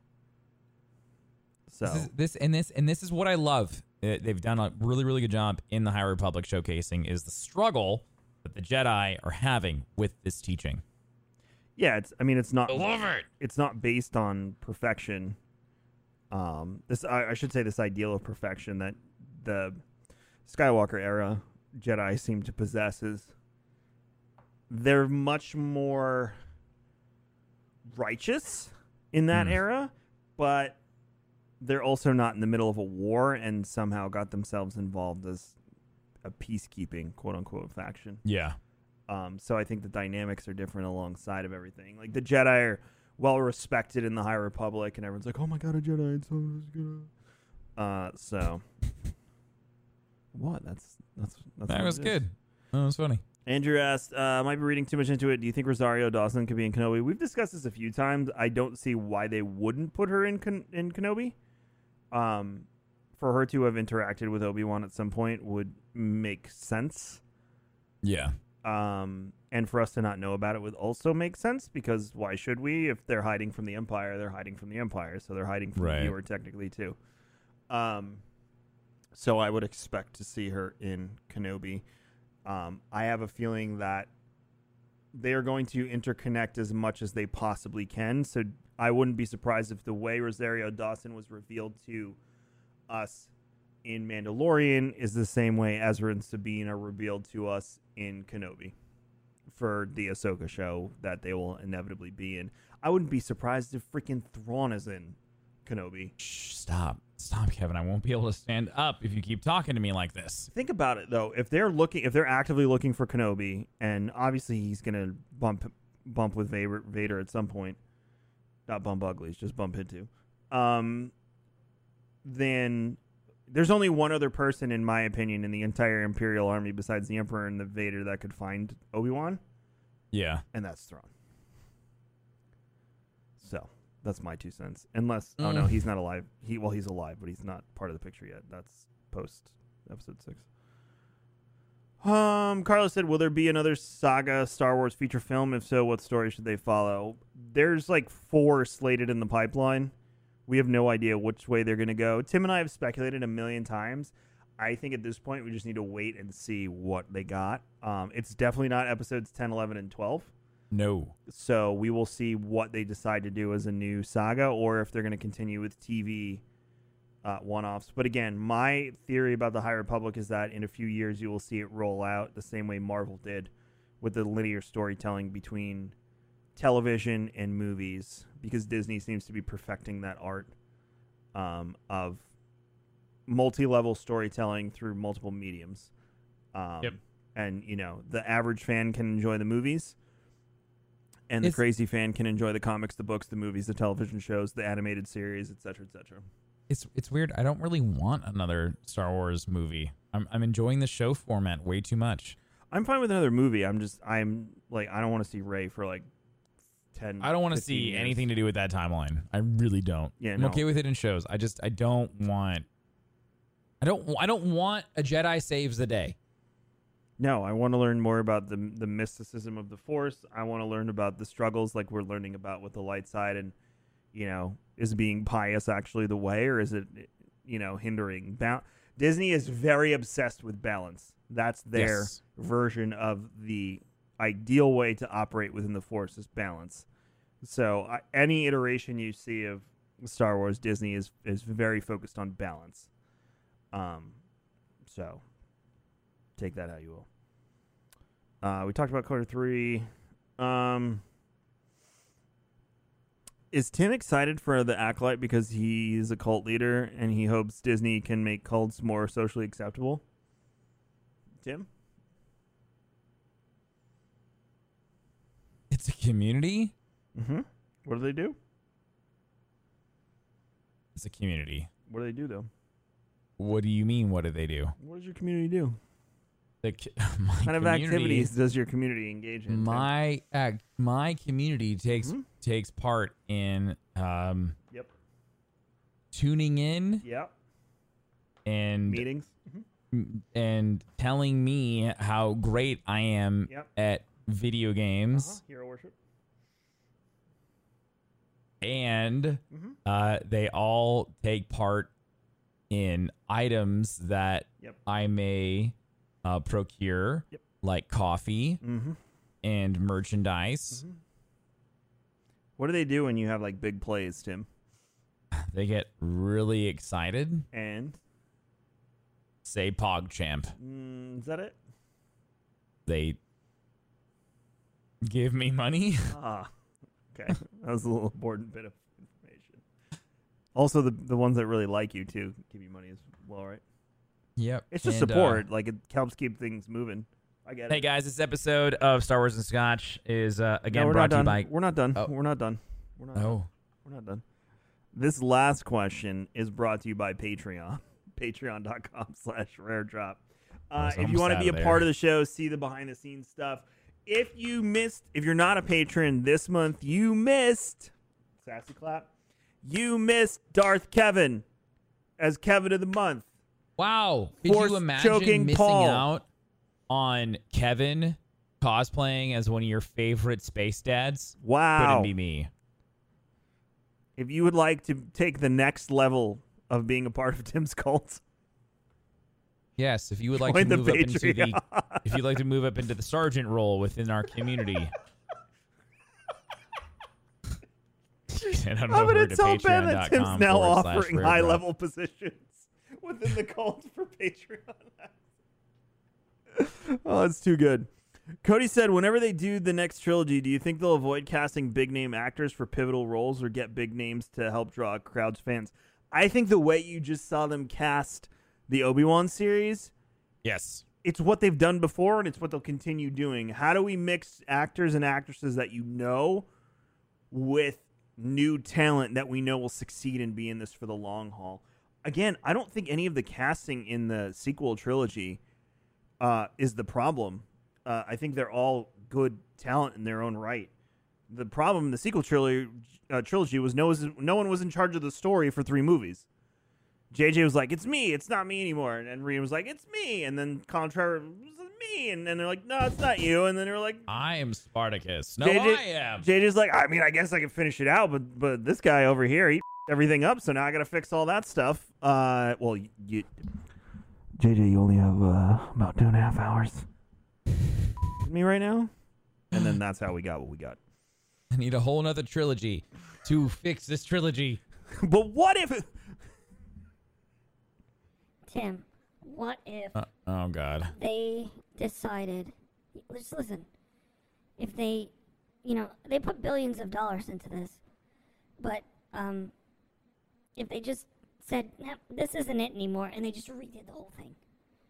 So This, is, this and this and this is what I love. Uh, They've done a really, really good job in the High Republic showcasing is the struggle that the Jedi are having with this teaching. yeah, it's. I mean, it's not. I love it. It's not based on perfection. Um, this I, I should say this ideal of perfection that the Skywalker era Jedi seem to possess is they're much more righteous in that Mm. era, but they're also not in the middle of a war and somehow got themselves involved as a peacekeeping quote unquote faction. Yeah. Um, so I think the dynamics are different alongside of everything. Like the Jedi are well respected in the High Republic, and everyone's like, "Oh my god, a Jedi!" It's so good. Uh, so what? That's that's that's. That what was it is. good. That was funny. Andrew asked, uh, "Might be reading too much into it. Do you think Rosario Dawson could be in Kenobi?" We've discussed this a few times. I don't see why they wouldn't put her in Ken- in Kenobi. Um, for her to have interacted with Obi-Wan at some point would make sense. Yeah. Um, and for us to not know about it would also make sense, because why should we? If they're hiding from the Empire, they're hiding from the Empire, so they're hiding from Right. the viewer technically too. Um, so I would expect to see her in Kenobi. Um, I have a feeling that they are going to interconnect as much as they possibly can. So I wouldn't be surprised if the way Rosario Dawson was revealed to us in Mandalorian is the same way Ezra and Sabine are revealed to us in Kenobi for the Ahsoka show that they will inevitably be in. I wouldn't be surprised if freaking Thrawn is in Kenobi. Shh, stop. Stop, Kevin. I won't be able to stand up if you keep talking to me like this. Think about it though. If they're looking, if they're actively looking for Kenobi, and obviously he's gonna bump bump with Vader, Vader at some point, not bump uglies, just bump into. Um, then there's only one other person, in my opinion, in the entire Imperial army besides the Emperor and the Vader that could find Obi-Wan, Yeah. and that's Thrawn. So that's my two cents. Unless, oh no, Mm. he's not alive. He well, he's alive, but he's not part of the picture yet. That's post episode six. Um, Carlos said, "Will there be another saga Star Wars feature film? If so, what story should they follow?" There's like four slated in the pipeline. We have no idea which way they're going to go. Tim and I have speculated a million times. I think at this point we just need to wait and see what they got. Um, it's definitely not episodes ten, eleven, and twelve. No. So we will see what they decide to do as a new saga, or if they're going to continue with T V uh, one-offs. But again, my theory about the High Republic is that in a few years you will see it roll out the same way Marvel did with the linear storytelling between television and movies, because Disney seems to be perfecting that art um, of multi-level storytelling through multiple mediums. Um, Yep. And, you know, the average fan can enjoy the movies, and the It's- crazy fan can enjoy the comics, the books, the movies, the television shows, the animated series, et cetera, et cetera. It's it's weird. I don't really want another Star Wars movie. I'm I'm enjoying the show format way too much. I'm fine with another movie. I'm just, I'm like, I don't want to see Rey for like ten. I don't want to fifteen see years. anything to do with that timeline. I really don't. Yeah, I'm no. okay with it in shows. I just I don't want. I don't I don't want a Jedi saves the day. No, I want to learn more about the the mysticism of the Force. I want to learn about the struggles, like we're learning about with the light side, and you know, is being pious actually the way, or is it, you know, hindering? Ba- Disney is very obsessed with balance. That's their Yes. version of the ideal way to operate within the Force is balance. So uh, any iteration you see of Star Wars, Disney is is very focused on balance. Um, so. Take that how you will. Uh, we talked about Quarter three. Um, is Tim excited for the Acolyte because he's a cult leader and he hopes Disney can make cults more socially acceptable? Tim? It's a community. Mm-hmm. What do they do? It's a community. What do they do, though? What do you mean? What do they do? What does your community do? The co- my What kind of community- activities does your community engage in? Tim? My act, my community takes Mhm. takes part in um, Yep. tuning in Yep. and Meetings? and telling me how great I am Yep. at video games, Uh-huh. Hero worship? and Mhm. uh, they all take part in items that Yep. I may uh, procure, Yep. like coffee Mm-hmm. and merchandise. Mhm. What do they do when you have like big plays, Tim? They get really excited. And Say PogChamp. mm, is that it? They give me money. Ah, okay. That was a little important bit of information. Also, the the ones that really like you too give you money as well, right? Yep. It's just And, uh, support. Like it helps keep things moving. I get it. Hey guys, this episode of Star Wars and Scotch is uh, No, again we're brought not to you done. by. We're not done. Oh. We're not done. We're not. Done. Oh, We're not done. This last question is brought to you by Patreon. Patreon.com slash rare drop. I Uh, was if you almost want to out be a of there. part of the show, see the behind the scenes stuff. If you missed, if you're not a patron this month, you missed Sassy Clap. You missed Darth Kevin as Kevin of the month. wow! Could Force you imagine choking missing Paul. out on Kevin cosplaying as one of your favorite space dads? Wow. Couldn't be me. If you would like to take the next level of being a part of Tim's cult, Yes, if you would like join to the move up into the, Patreon. if you'd like to move up into the sergeant role within our community. Head on Oh, but over it's to so bad that Tim's patreon.com now forward slash offering rare high drop. level positions within the cult for Patreon. Oh, it's too good. Cody said, whenever they do the next trilogy, do you think they'll avoid casting big name actors for pivotal roles or get big names to help draw crowds fans? I think the way you just saw them cast the Obi-Wan series, Yes. it's what they've done before and it's what they'll continue doing. How do we mix actors and actresses that you know with new talent that we know will succeed and be in this for the long haul? Again, I don't think any of the casting in the sequel trilogy uh, is the problem. Uh, I think they're all good talent in their own right. The problem in the sequel trilogy, uh, trilogy was no, was no one was in charge of the story for three movies. J J was like, it's me, it's not me anymore. And, and Reed was like, it's me. And then Colin Trevor was me. And then they're like, no, it's not you. And then they're like, I am Spartacus. No, J J I am. J J's like, I mean, I guess I can finish it out, but but this guy over here, he everything up, so now I got to fix all that stuff. Uh, well, you, you J J, you only have uh, about two and a half hours with me right now, and then that's how we got what we got. I need a whole nother trilogy to fix this trilogy. But what if? Tim, what if Uh, oh God. they decided, just listen, if they, you know, they put billions of dollars into this, but um, if they just said, no, this isn't it anymore, and they just redid the whole thing.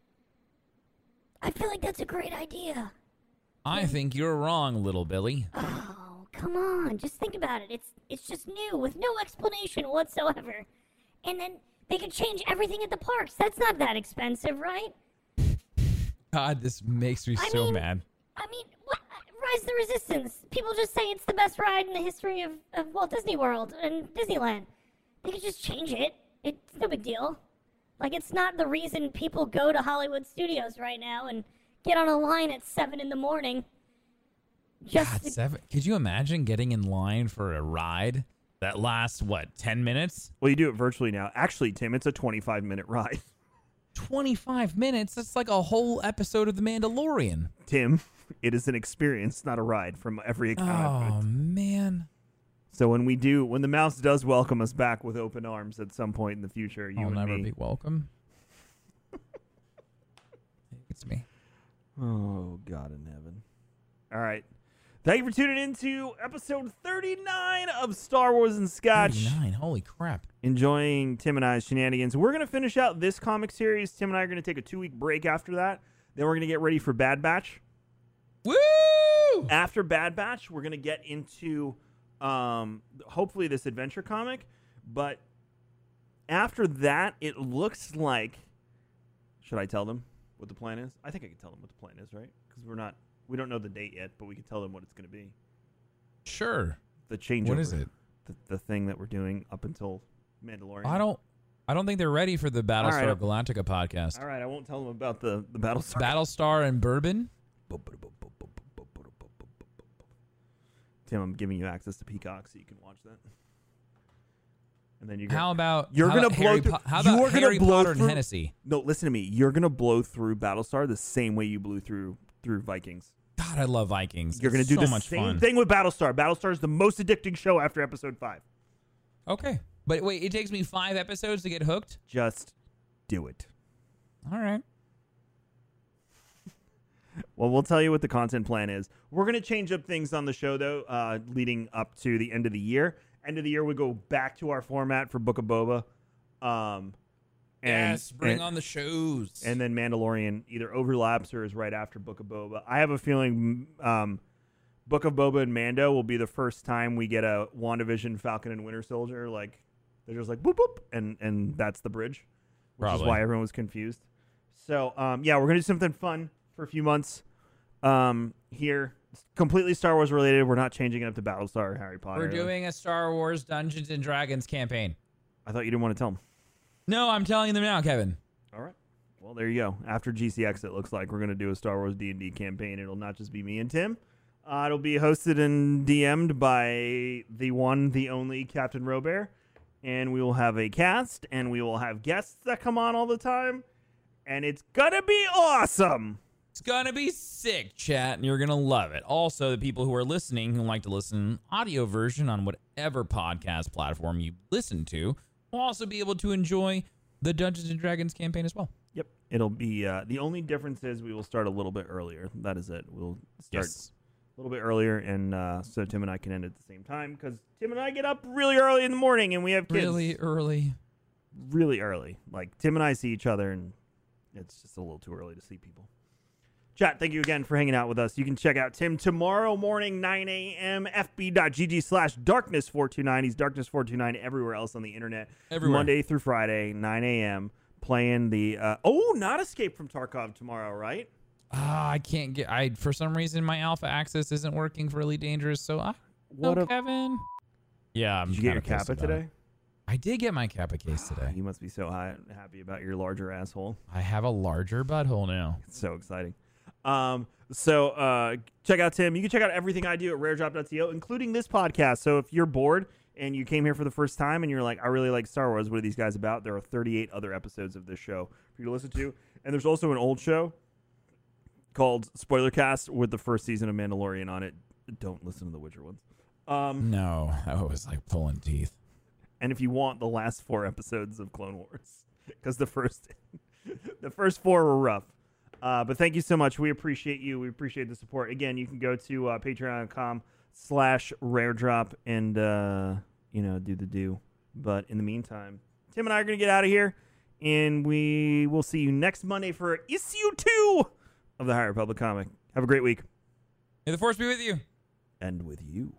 I feel like that's a great idea. I think you're wrong, little Billy. Oh, come on. Just think about it. It's it's just new with no explanation whatsoever. And then they could change everything at the parks. That's not that expensive, right? God, this makes me I so mean- mad. I mean, what? Rise of the Resistance. People just say it's the best ride in the history of, of Walt Disney World and Disneyland. They could just change it. It's no big deal. Like, it's not the reason people go to Hollywood Studios right now and get on a line at seven in the morning. Just God, to- seven. Could you imagine getting in line for a ride that lasts, what, ten minutes? Well, you do it virtually now. Actually, Tim, it's a twenty-five minute ride. twenty-five minutes? That's like a whole episode of The Mandalorian. Tim, it is an experience, not a ride from every account. Oh, man. So when we do, when the mouse does welcome us back with open arms at some point in the future, you I'll and never me. be welcome. It's me. Oh, God in heaven. All right. Thank you for tuning in to episode thirty-nine of Star Wars and Scotch. thirty-nine. Holy crap. Enjoying Tim and I's shenanigans. We're going to finish out this comic series. Tim and I are going to take a two-week break after that. Then we're going to get ready for Bad Batch. Woo! After Bad Batch, we're going to get into um, hopefully this adventure comic. But after that, it looks like... Should I tell them what the plan is? I think I can tell them what the plan is, right? Because we're not... We don't know the date yet, but we can tell them what it's going to be. Sure. The changeover. What is it? The, the thing that we're doing up until Mandalorian. I don't I don't think they're ready for the Battlestar All right. Galactica podcast. All right, I won't tell them about the, the Battlestar. Battlestar and Bourbon? Tim, I'm giving you access to Peacock so you can watch that. And then you're How about You're how gonna about blow Harry through- Po- How you about are gonna Harry blow Potter and through- Hennessy? No, listen to me. You're gonna blow through Battlestar the same way you blew through through Vikings. God, I love Vikings. You're gonna It's do so the much same fun. thing with Battlestar. Battlestar is the most addicting show after episode five. Okay. But wait, it takes me five episodes to get hooked? Just do it. All right. Well, we'll tell you what the content plan is. We're going to change up things on the show, though, uh, leading up to the end of the year. End of the year, we go back to our format for Book of Boba. Um, and, yes, bring and, on the shows. And then Mandalorian either overlaps or is right after Book of Boba. I have a feeling um, Book of Boba and Mando will be the first time we get a WandaVision, Falcon, and Winter Soldier. Like, they're just like, boop, boop, and, and that's the bridge, which Probably. is why everyone was confused. So, um, yeah, we're going to do something fun for a few months um, here. It's completely Star Wars related. We're not changing it up to Battlestar or Harry Potter. We're doing a Star Wars Dungeons and Dragons campaign. I thought you didn't want to tell them. No, I'm telling them now, Kevin. All right. Well, there you go. After G C X, it looks like we're going to do a Star Wars D and D campaign. It'll not just be me and Tim. Uh, it'll be hosted and D M'd by the one, the only Captain Robert. And we will have a cast, and we will have guests that come on all the time. And it's going to be awesome. It's going to be sick, chat, and you're going to love it. Also, the people who are listening, who like to listen audio version on whatever podcast platform you listen to, will also be able to enjoy the Dungeons and Dragons campaign as well. Yep. It'll be, uh, the only difference is we will start a little bit earlier. That is it. We'll start Yes. a little bit earlier, and uh, so Tim and I can end at the same time, because Tim and I get up really early in the morning, and we have kids. Really early. Really early. Like, Tim and I see each other, and it's just a little too early to see people. Chat, thank you again for hanging out with us. You can check out Tim tomorrow morning, nine a.m., fb.gg slash darkness four two nine. He's darkness four two nine everywhere else on the internet. Everywhere. Monday through Friday, nine a.m., playing the, uh, oh, not Escape from Tarkov tomorrow, right? Ah, I can't get, I, for some reason, my alpha access isn't working for Elite Dangerous, so I, What no, a- Kevin. Yeah, I'm Did you get your kinda pissed Kappa about today? it. I did get my Kappa case today. You must be so high, happy about your larger asshole. I have a larger butthole now. It's so exciting. Um, so uh, check out Tim. You can check out everything I do at raredrop dot co, including this podcast. So if you're bored and you came here for the first time and you're like, I really like Star Wars, what are these guys about? There are thirty-eight other episodes of this show for you to listen to. And there's also an old show called Spoilercast with the first season of Mandalorian on it. Don't listen to the Witcher ones. Um, No, that was like pulling teeth. and if you want the last four episodes of Clone Wars, because the first The first four were rough. Uh, but thank you so much. We appreciate you. We appreciate the support. Again, you can go to uh, patreon.com slash rare drop and, uh, you know, do the do. But in the meantime, Tim and I are going to get out of here. And we will see you next Monday for issue two of the High Republic comic. Have a great week. May the force be with you. And with you.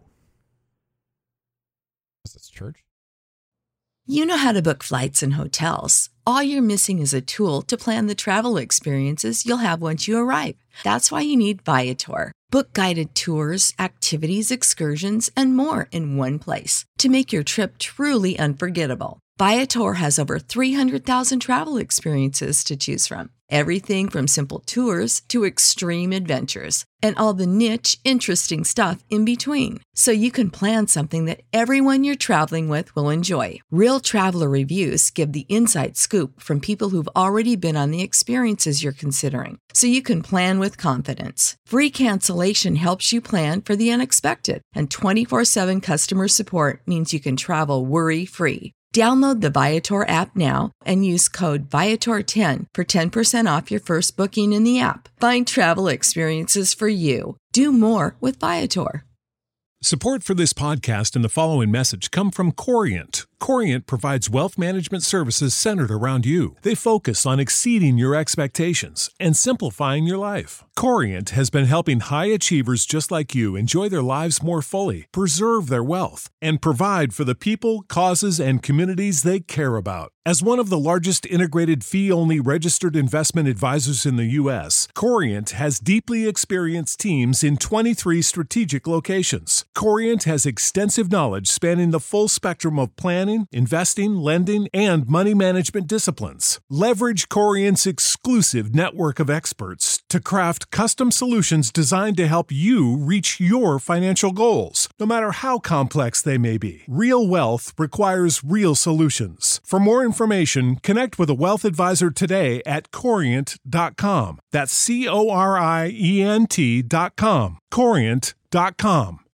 Is this church? You know how to book flights and hotels. All you're missing is a tool to plan the travel experiences you'll have once you arrive. That's why you need Viator. Book guided tours, activities, excursions, and more in one place to make your trip truly unforgettable. Viator has over three hundred thousand travel experiences to choose from. Everything from simple tours to extreme adventures and all the niche, interesting stuff in between. So you can plan something that everyone you're traveling with will enjoy. Real traveler reviews give the inside scoop from people who've already been on the experiences you're considering. So you can plan with confidence. Free cancellation helps you plan for the unexpected. And twenty-four seven customer support means you can travel worry-free. Download the Viator app now and use code Viator ten for ten percent off your first booking in the app. Find travel experiences for you. Do more with Viator. Support for this podcast and the following message come from Corient. Corient provides wealth management services centered around you. They focus on exceeding your expectations and simplifying your life. Corient has been helping high achievers just like you enjoy their lives more fully, preserve their wealth, and provide for the people, causes, and communities they care about. As one of the largest integrated fee-only registered investment advisors in the U S, Corient has deeply experienced teams in twenty-three strategic locations. Corient has extensive knowledge spanning the full spectrum of planning, investing, lending, and money management disciplines. Leverage Corient's exclusive network of experts to craft custom solutions designed to help you reach your financial goals, no matter how complex they may be. Real wealth requires real solutions. For more information, connect with a wealth advisor today at corient dot com. That's C O R I E N T dot com. corient dot com.